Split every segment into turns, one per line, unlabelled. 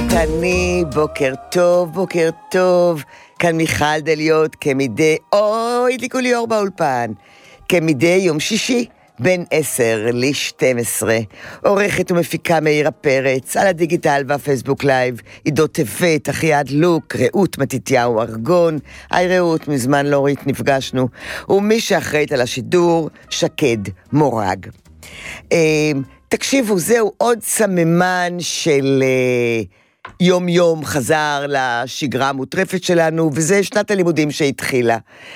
אני, בוקר טוב, כאן מיכל דליות, כמדי, הדליקו לי אור באולפן, כמדי יום שישי, בין 10 ל-12, עורכת ומפיקה מאירה פרץ, על הדיגיטל והפייסבוק לייב, עידו טבת, אחיעד לוק, רעות מתיתיהו ארגון, רעות, מזמן לא ראית נפגשנו, ומי שאחראית על השידור, שקד מורג. תקשיבו, זהו עוד סממן של יום חזר לשגרה המוטרפת שלנו, וזה שנת הלימודים שהתחילה.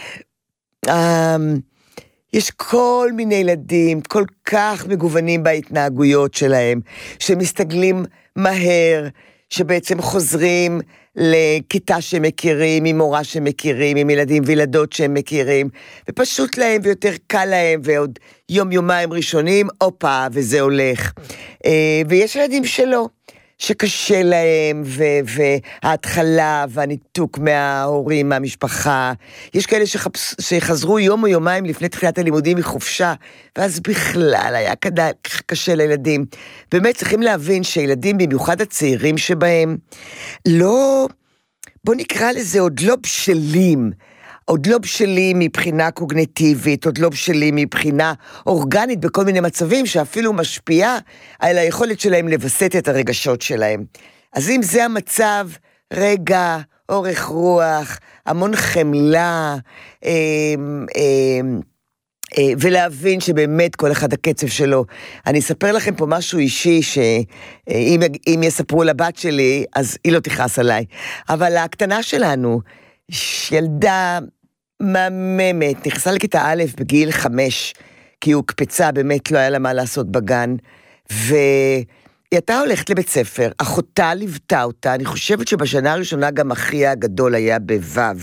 יש כל מיני ילדים, כל כך מגוונים בהתנהגויות שלהם, שמסתגלים מהר, שבעצם חוזרים לכיתה שמכירים, עם מורה שמכירים, עם ילדים וילדות שהם מכירים, ופשוט להם ויותר קל להם, ועוד יומיים ראשונים, אופה, וזה הולך. ויש ילדים שלא, שקשה להם, וההתחלה והניתוק מההורים, מהמשפחה. יש כאלה שחזרו יום או יומיים לפני תחילת הלימודים מחופשה, ואז בכלל היה קשה לילדים. באמת צריכים להבין שילדים, במיוחד הצעירים שבהם, לא, בוא נקרא לזה, עוד לא בשלים מבחינה קוגניטיבית, עוד לא בשלים מבחינה אורגנית בכל מיני מצבים שאפילו משפיעה על היכולת שלהם לבסט את הרגשות שלהם. אז אם זה המצב, רגע, אורך רוח, המון חמלה, ולהבין שבאמת כל אחד הקצב שלו. אני אספר לכם פה משהו אישי, שאם יספרו לבת שלי, אז היא לא תכעס עליי. אבל הקטנה שלנו, ילדה מהממת, נכנסה לכיתה א' בגיל 5, כי הוא קפצה, באמת לא היה לה מה לעשות בגן, והיא הייתה הולכת לבית ספר, אחותה ליוותה אותה, אני חושבת שבשנה הראשונה גם אחיה הגדול היה בו"ב,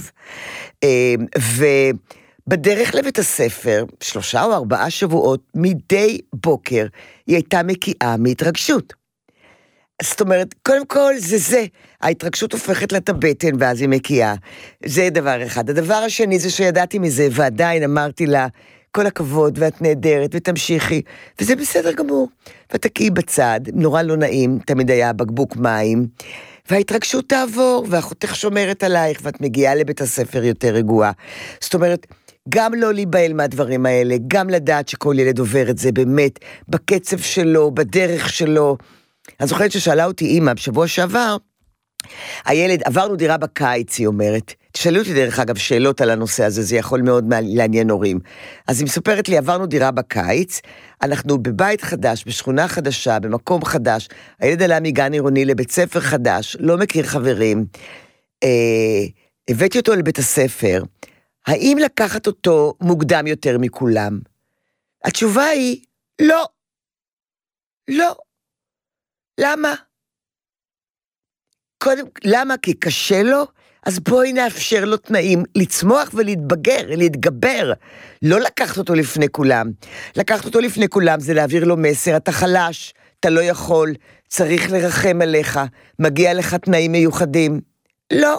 ובדרך לבית הספר, 3 או 4 שבועות, מדי בוקר, היא הייתה מקיאה מהתרגשות. זאת אומרת, קודם כל זה, ההתרגשות הופכת לטבטן ואז היא מקיאה, זה דבר אחד. הדבר השני זה שידעתי מזה, ועדיין אמרתי לה, כל הכבוד ואת נהדרת ותמשיכי, וזה בסדר גמור, ותקיעי בצד, נורא לא נעים, תמיד היה בקבוק מים, וההתרגשות תעבור, ואחותך שומרת עלייך, ואת מגיעה לבית הספר יותר רגועה. זאת אומרת, גם לא להיבהל מהדברים האלה, גם לדעת שכל ילד עובר את זה באמת, בקצב שלו, בדרך שלו. אני זוכרת ששאלה אותי אמא בשבוע שעבר, הילד, עברנו דירה בקיץ, היא אומרת, תשאלו אותי דרך אגב שאלות על הנושא הזה, זה יכול מאוד לעניין הורים. אז היא מספרת לי, עברנו דירה בקיץ, אנחנו בבית חדש, בשכונה חדשה, במקום חדש, הילד עלה מגן עירוני לבית ספר חדש, לא מכיר חברים, הבאתי אותו לבית הספר, האם לקחת אותו מוקדם יותר מכולם? התשובה היא, לא. לא. למה? קודם, למה? כי קשה לו? אז בואי נאפשר לו תנאים לצמוח להתגבר. לא לקחת אותו לפני כולם. לקחת אותו לפני כולם זה להעביר לו מסר, אתה חלש, אתה לא יכול, צריך לרחם עליך, מגיע לך תנאים מיוחדים. לא.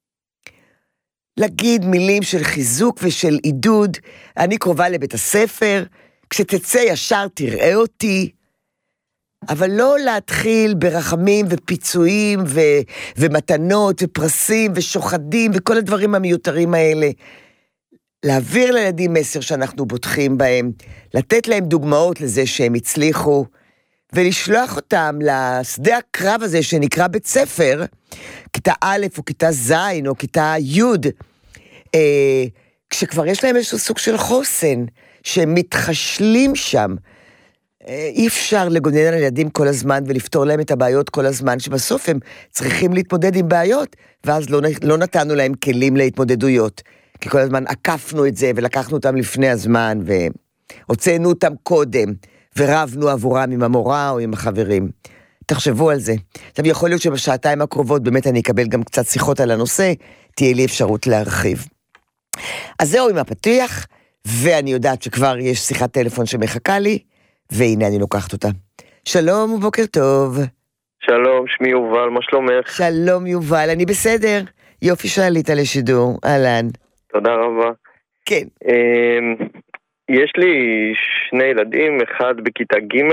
להגיד מילים של חיזוק ושל עידוד, אני קרובה לבית הספר, כשתצא ישר תראה אותי, אבל לא להתחיל ברחמים ופיצויים ומתנות ופרסים ושוחדים וכל הדברים המיותרים האלה. להעביר לילדים מסר שאנחנו בוטחים בהם, לתת להם דוגמאות לזה שהם הצליחו, ולשלוח אותם לשדה הקרב הזה שנקרא בית ספר, כיתה א' או כיתה ז' או כיתה י', כשכבר יש להם איזשהו סוג של חוסן, שהם מתחשלים שם, אי אפשר לגונן על ילדים כל הזמן ולפתור להם את הבעיות כל הזמן, שבסוף הם צריכים להתמודד עם בעיות, ואז לא נתנו להם כלים להתמודדויות, כי כל הזמן עקפנו את זה ולקחנו אותם לפני הזמן, והוצאנו אותם קודם, ורבנו עבורם עם המורה או עם החברים. תחשבו על זה. עכשיו יכול להיות שבשעתיים הקרובות באמת אני אקבל גם קצת שיחות על הנושא, תהיה לי אפשרות להרחיב. אז זהו עם הפתיח, ואני יודעת שכבר יש שיחת טלפון שמחכה לי, והנה אני לוקחת אותה. שלום ובוקר טוב.
שלום, שמי יובל, מה שלומך?
שלום יובל, אני בסדר. יופי שעלית לשידור, אהלן.
תודה רבה.
כן.
יש לי 2 ילדים, אחד בכיתה ג'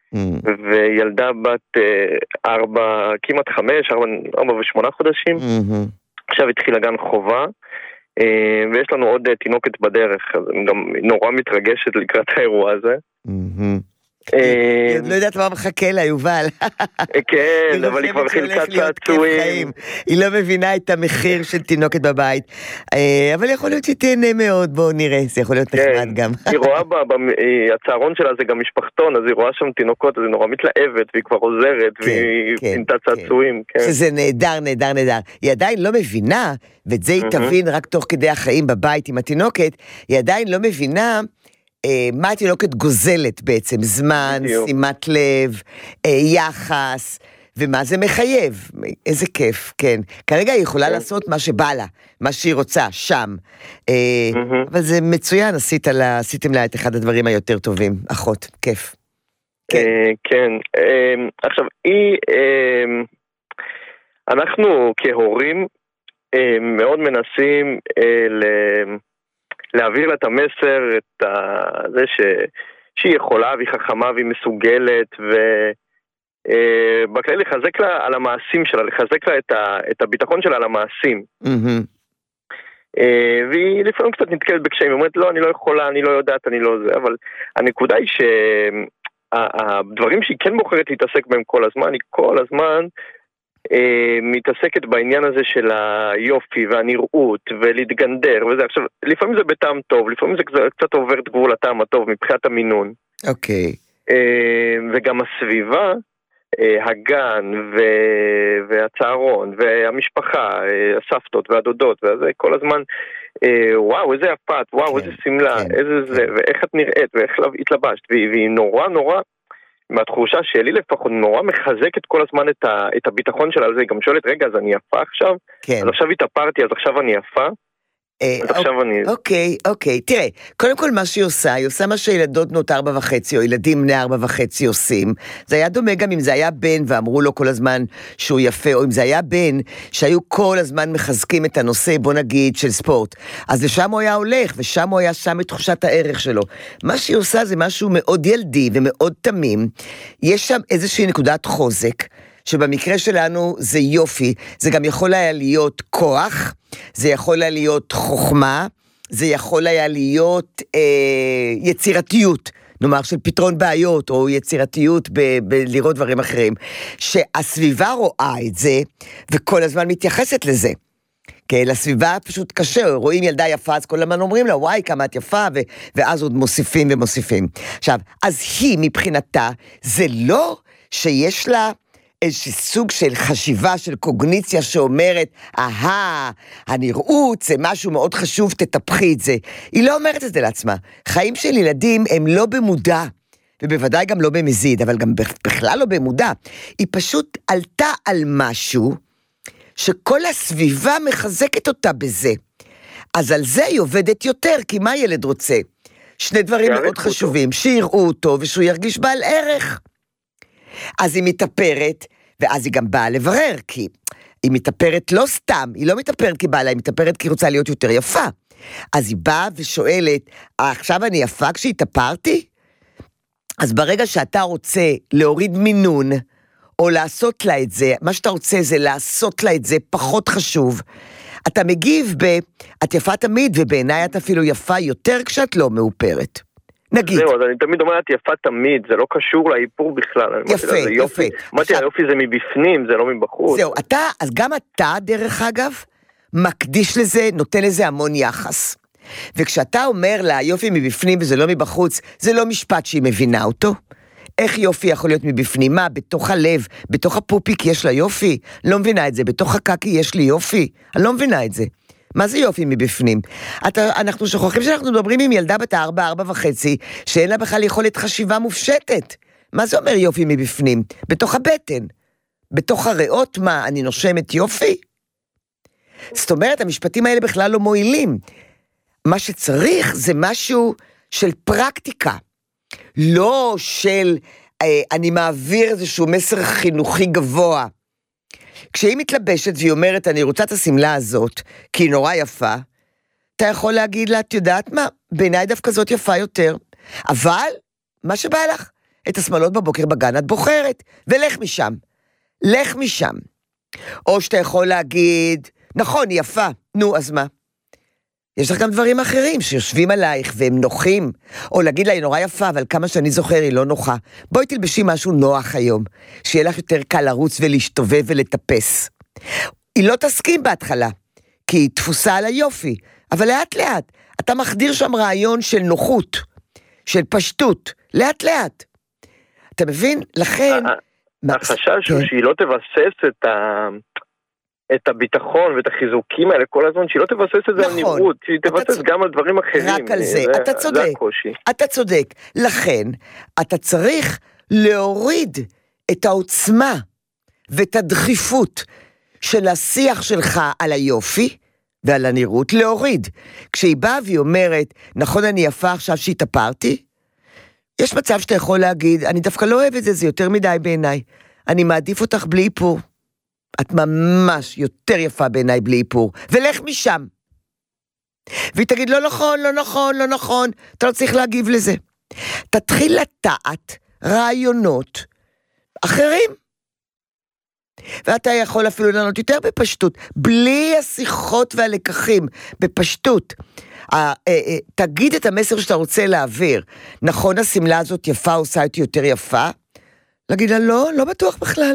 וילדה בת 4, כמעט 5, 4 ו8 חודשים. עכשיו התחילה גן חובה, ויש לנו עוד תינוקת בדרך, אז אני גם נורא מתרגשת לקראת האירוע הזה.
היא לא יודעת מה מחכה לה, יובל.
כן, אבל היא כבר חילקת צעצועים.
היא לא מבינה את המחיר של תינוקת בבית, אבל יכול להיות שתהנה מאוד, בואו נראה, זה יכול להיות נחמד גם.
היא רואה, הצהרון שלה זה גם משפחתון, אז היא רואה שם תינוקות, אז היא נורא מתלהבת, והיא כבר עוזרת, והיא פינתה צעצועים.
שזה נהדר, נהדר, נהדר. היא עדיין לא מבינה, ואת זה היא תבין רק תוך כדי החיים בבית עם התינוקת, היא עדיין לא מבינה מה התינוקת גוזלת בעצם, זמן, שימת לב, יחס, ומה זה מחייב, איזה כיף, כן. כרגע היא יכולה לעשות מה שבא לה, מה שהיא רוצה, שם. אבל זה מצוין, עשיתם לה את אחד הדברים היותר טובים, אחות, כיף.
כן, עכשיו, אנחנו כהורים מאוד מנסים להעביר לה את המסר, את זה שהיא יכולה והיא חכמה והיא מסוגלת, ובכלל לחזק לה על המעשים שלה, לחזק לה את הביטחון שלה על המעשים. והיא לפעמים קצת נתקלת בקשיים, היא אומרת, לא, אני לא יכולה, אני לא יודעת, אני לא זה, אבל הנקודה היא שהדברים שהיא כן בוחרת להתעסק בהם כל הזמן, היא כל הזמן מתעסקת בעניין הזה של היופי והנראות ולהתגנדר וזה. עכשיו, לפעמים זה בטעם טוב, לפעמים זה קצת עובר את גבול הטעם הטוב מבחינת המינון.
אוקיי.
וגם הסביבה, הגן והצהרון והמשפחה, הסבתות והדודות וזה, כל הזמן, וואו, איזה יפת, וואו, איזה סמלה, איזה זה, ואיך את נראית ואיך התלבשת, והיא נורא נורא, מהתחושה שלי לפחות נורא מחזקת כל הזמן את הביטחון שלה על זה. היא גם שואלת, רגע, אז אני יפה עכשיו?
כן.
אז עכשיו התאפרתי, אז עכשיו אני יפה?
אוקיי, תראה, קודם כל מה שהיא עושה, היא עושה מה שילדות בנות 4.5 או ילדים בני 4.5 עושים. זה היה דומה גם אם זה היה בן ואמרו לו כל הזמן שהוא יפה, או אם זה היה בן שהיו כל הזמן מחזקים את הנושא, בוא נגיד, של ספורט. אז לשם הוא היה הולך, ושם הוא היה שם את תחושת הערך שלו. מה שהיא עושה זה משהו מאוד ילדי ומאוד תמים. יש שם איזושהי נקודת חוזק, שבמקרה שלנו זה יופי, זה גם יכול היה להיות כוח, זה יכול היה להיות חוכמה, זה יכול היה להיות יצירתיות, נאמר של פתרון בעיות, או יצירתיות בלראות דברים אחרים, שהסביבה רואה את זה, וכל הזמן מתייחסת לזה. כי לסביבה פשוט קשה, רואים ילדה יפה, אז כל הזמן אומרים לה, וואי, כמה את יפה, ואז עוד מוסיפים ומוסיפים. עכשיו, אז היא מבחינתה, זה לא שיש לה איזשהו סוג של חשיבה, של קוגניציה שאומרת, הנראות זה משהו מאוד חשוב, תטפחי את זה. היא לא אומרת את זה לעצמה. חיים של ילדים הם לא במודע, ובוודאי גם לא במזיד, אבל גם בכלל לא במודע. היא פשוט עלתה על משהו, שכל הסביבה מחזקת אותה בזה. אז על זה היא עובדת יותר, כי מה ילד רוצה? שני דברים מאוד חשובים, שיראו אותו ושהוא ירגיש בעל ערך. אז היא מתאפרת, ואז היא גם באה לברר, כי היא מתאפרת לא סתם, היא לא מתאפרת כי באה לה, היא מתאפרת כי היא רוצה להיות יותר יפה. אז היא באה ושואלת, עכשיו אני יפה כשהתאפרתי? אז ברגע שאתה רוצה להוריד מינון, או לעשות לה את זה, מה שאתה רוצה זה לעשות לה את זה פחות חשוב, אתה מגיב את יפה תמיד, ובעיניי את אפילו יפה יותר כשאת לא מאופרת. נגיד.
זהו, אז אני תמיד אומרת יפה תמיד, זה לא קשור לאיפור בכלל.
יפה.
אמרתי, היופי זה מבפנים, זה לא מבחוץ.
זהו, אז גם אתה, דרך אגב, מקדיש לזה, נותן לזה המון יחס. וכשאתה אומר לה, יופי מבפנים וזה לא מבחוץ, זה לא משפט שהיא מבינה אותו. איך יופי יכול להיות מבפנים? מה, בתוך הלב, בתוך הפופיק יש לה יופי? לא מבינה את זה. בתוך הקקי יש לי יופי? אני לא מבינה את זה. מה זה יופי מבפנים? אנחנו שוכחים שאנחנו מדברים עם ילדה בת 4.5, שאין לה בכלל יכולת חשיבה מופשטת. מה זה אומר יופי מבפנים? בתוך הבטן. בתוך הריאות, מה, אני נושמת יופי? זאת אומרת, המשפטים האלה בכלל לא מועילים. מה שצריך זה משהו של פרקטיקה. לא של אני מעביר איזשהו מסר חינוכי גבוה. כשהיא מתלבשת והיא אומרת, אני רוצה את הסמלה הזאת, כי היא נורא יפה, אתה יכול להגיד לה, את יודעת מה, בעיניי דווקא זאת יפה יותר. אבל, מה שבא לך, את השמאלות בבוקר בגן, את בוחרת, ולך משם. לך משם. או שאתה יכול להגיד, נכון, היא יפה, נו, אז מה? יש לך גם דברים אחרים שיושבים עלייך והם נוחים, או להגיד לה, היא נורא יפה, אבל כמה שאני זוכר היא לא נוחה. בואי תלבשי משהו נוח היום, שיהיה לך יותר קל לרוץ ולהשתובב ולטפס. היא לא תסכים בהתחלה, כי היא תפוסה על היופי, אבל לאט לאט, אתה מחדיר שם רעיון של נוחות, של פשטות, לאט לאט. אתה מבין? לכן...
החשש הוא שהיא לא תבסס את הביטחון ואת החיזוקים האלה כל הזמן, שהיא לא תבסס את זה על נראות, שהיא תבסס גם על דברים אחרים.
רק על זה, אתה צודק. אתה צודק. לכן, אתה צריך להוריד את העוצמה ואת הדחיפות של השיח שלך על היופי ועל הנראות, להוריד. כשהיא באה והיא אומרת, נכון אני יפה עכשיו שהתאפרתי, יש מצב שאתה יכול להגיד, אני דווקא לא אוהב את זה, זה יותר מדי בעיניי. אני מעדיף אותך בלי איפור. את ממש יותר יפה בעיניי בלי איפור. ולך משם. והיא תגיד, לא נכון, לא נכון, לא נכון. אתה לא צריך להגיב לזה. תתחיל לטעת רעיונות אחרים. ואתה יכול אפילו לענות יותר בפשטות. בלי השיחות והלקחים. בפשטות. תגיד את המסר שאתה רוצה להעביר. נכון, הסמלה הזאת יפה, עושה אותי יותר יפה? להגיד לה, לא בטוח בכלל.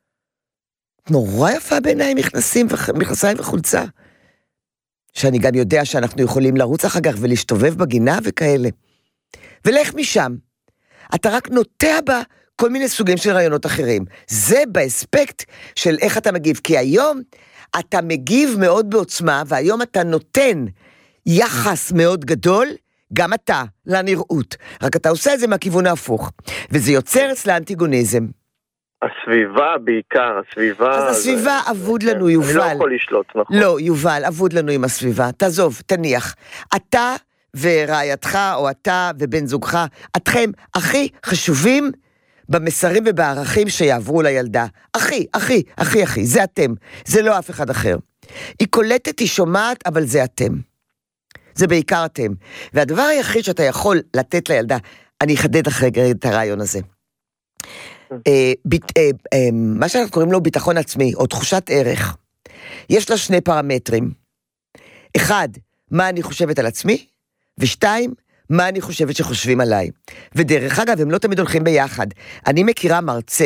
נורא יפה בעיניי מכנסיים וחולצה. שאני גם יודע שאנחנו יכולים לרוץ אחר כך ולהשתובב בגינה וכאלה. ולך משם. אתה רק נוטע בה כל מיני סוגים של רעיונות אחרים. זה באספקט של איך אתה מגיב. כי היום אתה מגיב מאוד בעוצמה, והיום אתה נותן יחס מאוד גדול, גם אתה, לנראות. רק אתה עושה את זה מהכיוון ההפוך. וזה יוצר אצלה אנטיגוניזם.
הסביבה בעיקר, הסביבה...
אז הסביבה עבוד לנו, יובל.
אני לא יכול לשלוט, נכון.
לא, יובל, עבוד לנו עם הסביבה. תעזוב, תניח. אתה ורעייתך, או אתה ובן זוגך, אתכם הכי חשובים במסרים ובערכים שיעברו לילדה. הכי, זה אתם. זה לא אף אחד אחר. היא קולטת, היא שומעת, אבל זה אתם. זה בעיקר אתם. והדבר היחיד שאתה יכול לתת לילדה, אני אחדד אחרי את הרעיון הזה. מה שאנחנו קוראים לו ביטחון עצמי, או תחושת ערך. יש לה שני פרמטרים. אחד, מה אני חושבת על עצמי, ושתיים, מה אני חושבת שחושבים עליי. ודרך אגב, הם לא תמיד הולכים ביחד. אני מכירה מרצה,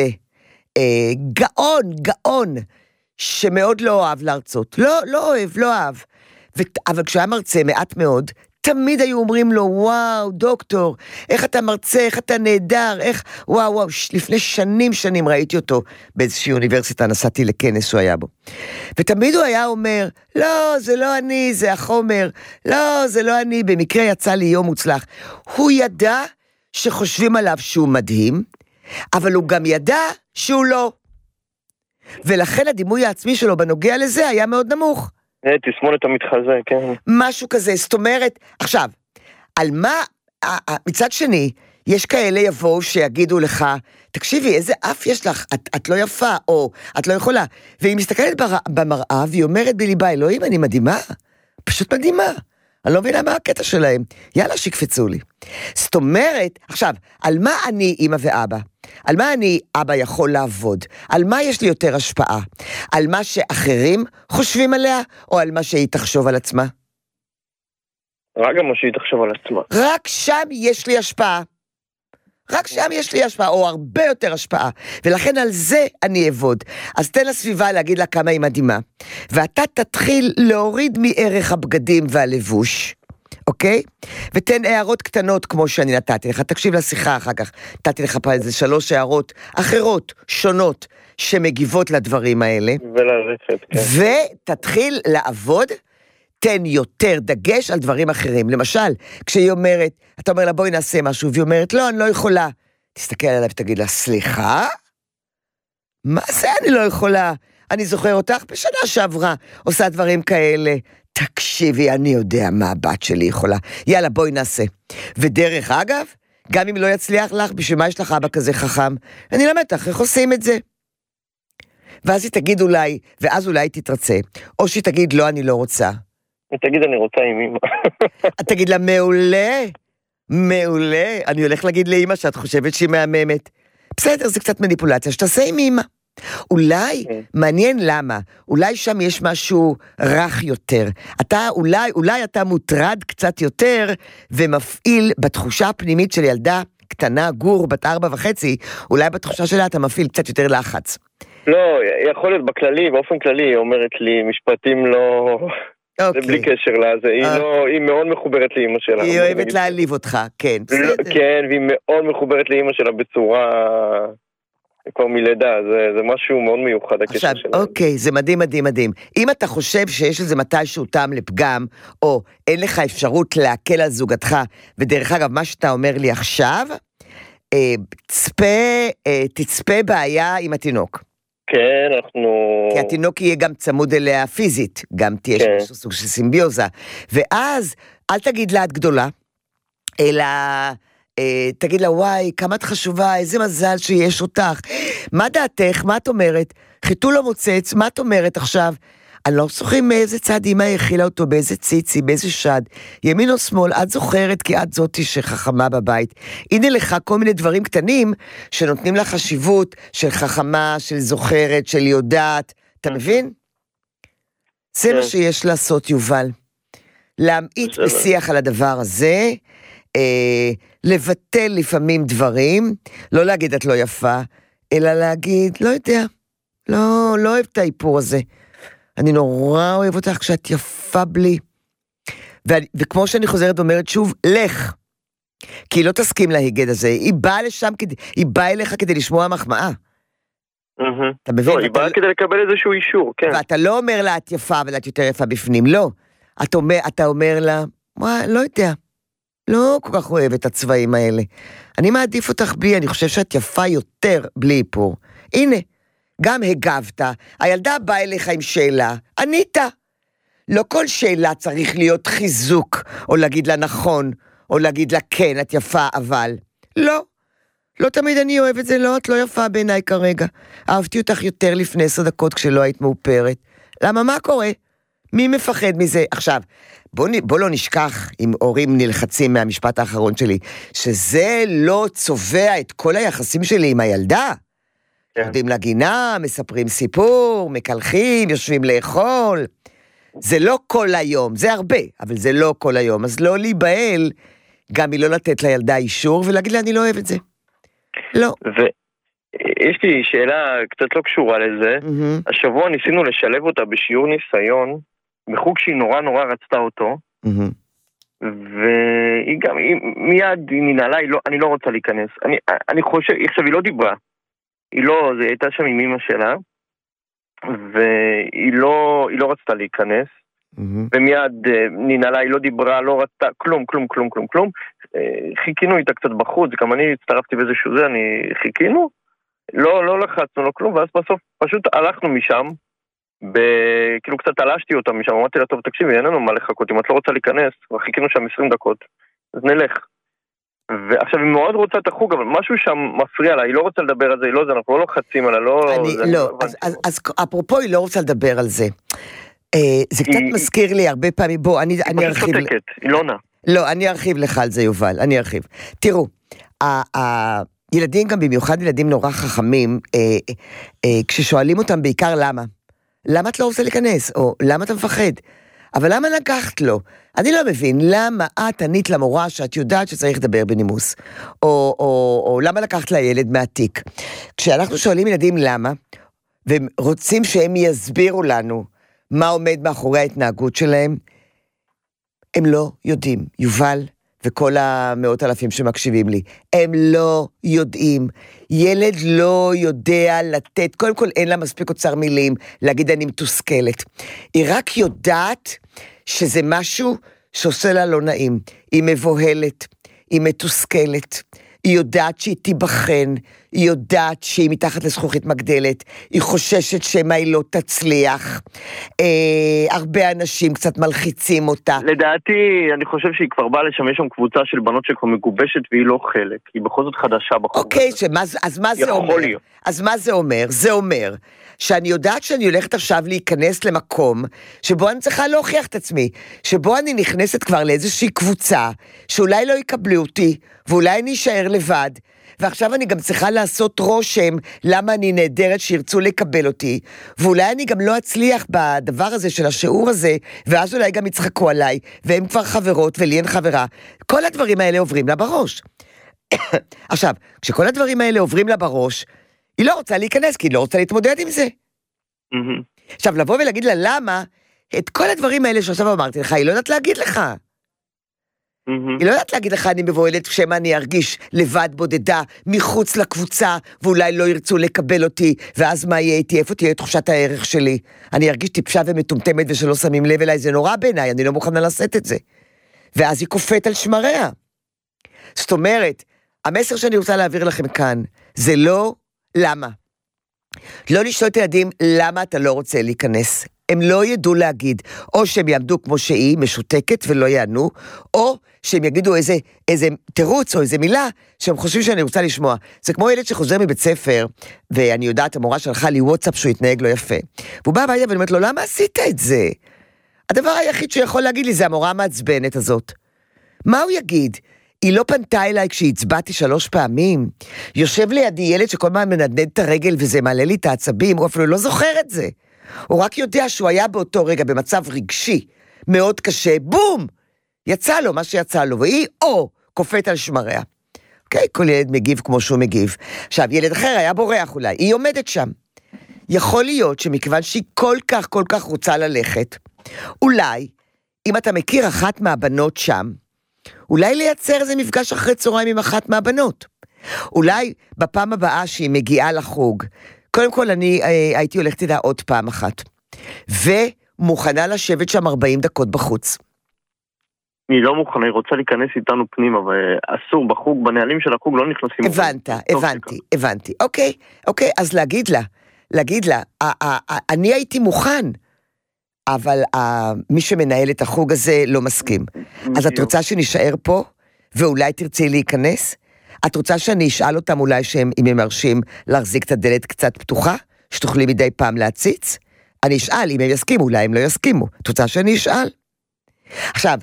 גאון, שמאוד לא אוהב להרצות. לא אוהב. אבל כשהיה מרצה מעט מאוד, תמיד היו אומרים לו, וואו, דוקטור, איך אתה מרצה, איך אתה נהדר, וואו, לפני שנים ראיתי אותו באיזושהי אוניברסיטה, נסעתי לכנס הוא היה בו. ותמיד הוא היה אומר, לא, זה לא אני, זה החומר, לא, זה לא אני, במקרה יצא לי יום מוצלח. הוא ידע שחושבים עליו שהוא מדהים, אבל הוא גם ידע שהוא לא. ולכן הדימוי העצמי שלו בנוגע לזה היה מאוד נמוך.
תסמונת המתחזה, כן.
משהו כזה, זאת אומרת, עכשיו, על מה, מצד שני, יש כאלה יבואו שיגידו לך, תקשיבי, איזה אף יש לך, את לא יפה, או את לא יכולה, והיא מסתכלת במראה, והיא אומרת בליבה, אלוהים, אני מדהימה, פשוט מדהימה, אני לא מבינה מה הקטע שלהם, יאללה, שיקפצו לי. זאת אומרת, עכשיו, על מה אני אמא ואבא? על מה אני, אבא, יכול לעבוד? על מה יש לי יותר השפעה? על מה שאחרים חושבים עליה, או על מה שהיא תחשוב על עצמה?
רק גם מה שהיא תחשוב על עצמה.
רק שם יש לי השפעה. או הרבה יותר השפעה. ולכן על זה אני אעבוד. אז תן לסביבה להגיד לה כמה היא מדהימה. ואתה תתחיל להוריד מערך הבגדים והלבוש. אוקיי? ותן הערות קטנות כמו שאני נתתי לך, תקשיב לשיחה אחר כך, נתתי לך פה איזה 3 הערות אחרות, שונות, שמגיבות לדברים האלה.
וללכת, כן.
ותתחיל לעבוד, תן יותר דגש על דברים אחרים. למשל, כשהיא אומרת, אתה אומר לה בואי נעשה משהו, והיא אומרת לא, אני לא יכולה. תסתכל עליו ותגיד לה, סליחה? מה זה אני לא יכולה? אני זוכר אותך בשנה שעברה, עושה דברים כאלה. תקשיבי, אני יודע מה הבת שלי יכולה. יאללה, בואי נעשה. ודרך אגב, גם אם לא יצליח לך, בשביל מה יש לך אבא כזה חכם? אני למד לך, איך עושים את זה? ואז היא תגיד אולי, ואז אולי תתרצה. או שהיא תגיד, לא, אני לא רוצה.
היא תגיד, אני רוצה עם אמא.
תגיד לה, מעולה. מעולה, אני הולך להגיד לאמא שאת חושבת שהיא מהממת. בסדר, זה קצת מניפולציה, שתעשה עם אמא. אולי, מעניין למה, אולי שם יש משהו רך יותר. אתה, אולי אתה מוטרד קצת יותר, ומפעיל בתחושה הפנימית של ילדה קטנה, גור, בת 4.5, אולי בתחושה שלה אתה מפעיל קצת יותר לחץ.
לא, יכול להיות בכללי, באופן כללי, היא אומרת לי משפטים לא... זה בלי קשר לזה, היא מאוד מחוברת לאמא שלה.
היא אוהבת להעליב אותך, כן, בסדר.
כן, והיא מאוד מחוברת לאמא שלה בצורה... כבר מלידה, זה משהו מאוד מיוחד, הקשר שלהם.
עכשיו, אוקיי, זה מדהים, מדהים, מדהים. אם אתה חושב שיש לזה מתישהו טעם לפגם, או אין לך אפשרות להקל על זוגתך, ודרך אגב, מה שאתה אומר לי עכשיו, תצפה בעיה עם התינוק.
כן, אנחנו...
כי התינוק יהיה גם צמוד אליה פיזית, גם תהיה כן. סוג של סימביוזה. ואז, אל תגיד לה את גדולה, אלא... תגיד לה, וואי, כמה את חשובה, איזה מזל שיש אותך. מה דעתך? מה את אומרת? חיתול לא מוצץ, מה את אומרת עכשיו? אני לא זוכרים מאיזה צד אמא הכילה אותו, באיזה ציצי, באיזה שד. ימין או שמאל, את זוכרת כי את זאתי שחכמה בבית. הנה לך כל מיני דברים קטנים שנותנים לה חשיבות של חכמה, של זוכרת, של יודעת. אתה מבין? זה מה שיש לעשות, יובל. להמעיט בשיח על הדבר הזה, לבטל לפעמים דברים, לא להגיד את לא יפה, אלא להגיד, לא יודע, לא אוהב את האיפור הזה. אני נורא אוהב אותך כשאת יפה בלי. וכמו שאני חוזרת ואומרת שוב, לך. כי היא לא תסכים להיגד הזה, היא באה לשם, היא באה אליך כדי לשמוע מחמאה. אתה מבין?
לא, היא באה כדי לקבל איזשהו אישור, כן.
ואתה לא אומר לה, את יפה, אבל את יותר יפה בפנים, לא. אתה אומר לה, לא יודע. לא כל כך אוהב את הצבעים האלה. אני מעדיף אותך בלי, אני חושב שאת יפה יותר בלי איפור. הנה, גם הגבת, הילדה באה אליך עם שאלה, ענית. לא כל שאלה צריך להיות חיזוק, או להגיד לה נכון, או להגיד לה כן, את יפה, אבל. לא. לא תמיד אני אוהב את זה, לא, את לא יפה בעיניי כרגע. אהבתי אותך יותר לפני 10 דקות כשלא היית מאופרת. למה, מה קורה? מי מפחד מזה? עכשיו, בוא לא נשכח, אם הורים נלחצים מהמשפט האחרון שלי, שזה לא צובע את כל היחסים שלי עם הילדה. יורדים לגינה, מספרים סיפור, מקלחים, יושבים לאכול. זה לא כל היום, זה הרבה, אבל זה לא כל היום. אז לא להיבהל, גם היא לא לתת לילדה אישור, ולהגיד לה, אני לא אוהב את זה. לא.
יש לי שאלה קצת לא קשורה לזה. השבוע ניסינו לשלב אותה בשיעור ניסיון, בחוג שהיא נורא נורא רצתה אותו, והיא גם, מיד היא ננעלה, אני לא רוצה להיכנס. אני חושב, עכשיו היא לא דיברה. זה הייתה שם עם אמא שלה, והיא לא רצתה להיכנס, ומיד ננעלה, היא לא דיברה, לא רצתה, כלום. חיכינו איתה קצת בחוץ, גם אני הצטרפתי באיזשהו זה, חיכינו, לא לחצנו, לא כלום, ואז בסוף פשוט הלכנו משם, כאילו קצת תלשתי אותה משם, אמרתי לה, טוב, תקשיבי, אין לנו מה לחכות, אם את לא רוצה להיכנס, וחיכינו שם 20 דקות, אז נלך. ועכשיו היא מאוד רוצה את החוג, אבל משהו שם מפריע לה, היא לא רוצה לדבר על זה, אנחנו לא לוחצים עליה,
אז אפרופו היא לא רוצה לדבר על זה, זה קצת מזכיר לי הרבה פעמים, בוא, אני ארחיב.
היא שותקת, היא לא נע.
לא, אני ארחיב לך על זה, יובל, אני ארחיב. תראו, ילדים גם במיוחד ילדים נורא חכמים, כששואלים אותם בעיקר למה? למה את לא רוצה להיכנס? או למה אתה מפחד? אבל למה לקחת לו? אני לא מבין, למה את ענית למורה שאת יודעת שצריך לדבר בנימוס? או למה לקחת לילד מהתיק? כשאנחנו שואלים ילדים למה, ורוצים שהם יסבירו לנו מה עומד מאחורי ההתנהגות שלהם, הם לא יודעים, יובל וכל 100,000 שמקשיבים לי, הם לא יודעים. ילד לא יודע לתת, קודם כל אין לה מספיק אוצר מילים, להגיד אני מתוסכלת. היא רק יודעת שזה משהו שעושה לה לא נעים. היא מבוהלת, היא מתוסכלת, היא יודעת שהיא תיבחן, היא יודעת שהיא מתחת לזכוכית מגדלת, היא חוששת שמה היא לא תצליח, הרבה אנשים קצת מלחיצים אותה.
לדעתי, אני חושב שהיא כבר באה לשמש שם קבוצה של בנות שכבר מגובשת והיא לא חלק, היא בכל זאת חדשה בחוק.
אוקיי, אז מה זה אומר? אז מה זה אומר? זה אומר שאני יודעת שאני הולכת עכשיו להיכנס למקום שבו אני צריכה להוכיח את עצמי, שבו אני נכנסת כבר לאיזושהי קבוצה, שאולי לא יקבלו אותי, ואולי אני אשאר לבד, ועכשיו אני גם צריכה לעשות רושם למה אני נהדרת שירצו לקבל אותי, ואולי אני גם לא אצליח בדבר הזה של השיעור הזה, ואז אולי גם יצחקו עליי, והם כבר חברות ולי אין חברה. כל הדברים האלה עוברים לה בראש. עכשיו, כשכל הדברים האלה עוברים לה בראש, היא לא רוצה להיכנס, כי היא לא רוצה להתמודד עם זה. עכשיו, לבוא ולהגיד לה למה, את כל הדברים האלה שעכשיו אמרתי לך, היא לא יודעת להגיד לך. היא לא יודעת להגיד לך, אני מבועלת כשמה אני ארגיש לבד בודדה, מחוץ לקבוצה, ואולי לא ירצו לקבל אותי, ואז מה יהיה איתי, איפה תהיה תחושת הערך שלי? אני ארגיש טיפשה ומטומטמת ושלא שמים לב אליי, זה נורא בעיניי, אני לא מוכנה לשאת את זה. ואז היא קופאת על שמריה. זאת אומרת, המסר שאני רוצה להעביר לכם כאן, זה לא למה. לא לשאול את ילדים למה אתה לא רוצה להיכנס. הם לא ידעו להגיד, או שהם יעמדו כמו שהיא, משותקת ולא יענו, או שהם יגידו איזה תירוץ או איזה מילה שהם חושבים שאני רוצה לשמוע. זה כמו ילד שחוזר מבית ספר, ואני יודעת, המורה שלחה לי וואטסאפ שהוא התנהג לא יפה. והוא בא הביתה ואני אומרת לו, למה עשית את זה? הדבר היחיד שיכול להגיד לי זה המורה המעצבנת הזאת. מה הוא יגיד? היא לא פנתה אליי כשהצבעתי 3 פעמים. יושב לידי ילד שכל מה מנדנד את הרגל וזה מעלה לי את העצבים, הוא אפילו לא זוכר את זה. הוא רק יודע שהוא היה באותו רגע במצב רגשי מאוד קשה, בום! יצא לו מה שיצא לו, והיא קופאת על שמריה. אוקיי? כל ילד מגיב כמו שהוא מגיב. עכשיו, ילד אחר היה בורח אולי, היא עומדת שם. יכול להיות שמכיוון שהיא כל כך רוצה ללכת, אולי, אם אתה מכיר אחת מהבנות שם, אולי לייצר איזה מפגש אחרי צהריים עם אחת מהבנות. אולי בפעם הבאה שהיא מגיעה לחוג, קודם כל אני הייתי הולכת איתה עוד פעם אחת, ומוכנה לשבת שם 40 דקות בחוץ.
היא לא מוכנה, היא רוצה להיכנס איתנו פנימה, ואסור בחוג, בנהלים של החוג לא נכנסים.
הבנתי. אוקיי, אז להגיד לה, אני הייתי מוכן, אבל מי שמנהל את החוג הזה לא מסכים. אז את רוצה שנשאר פה, ואולי תרצי להיכנס? את רוצה שאני אשאל אותם אולי אם הם מרשים להחזיק את הדלת קצת פתוחה? שתוכלי מדי פעם להציץ? אני אשאל, אם הם יסכימו, אולי הם לא יסכימו. את רוצה שאני אשאל? עכשיו,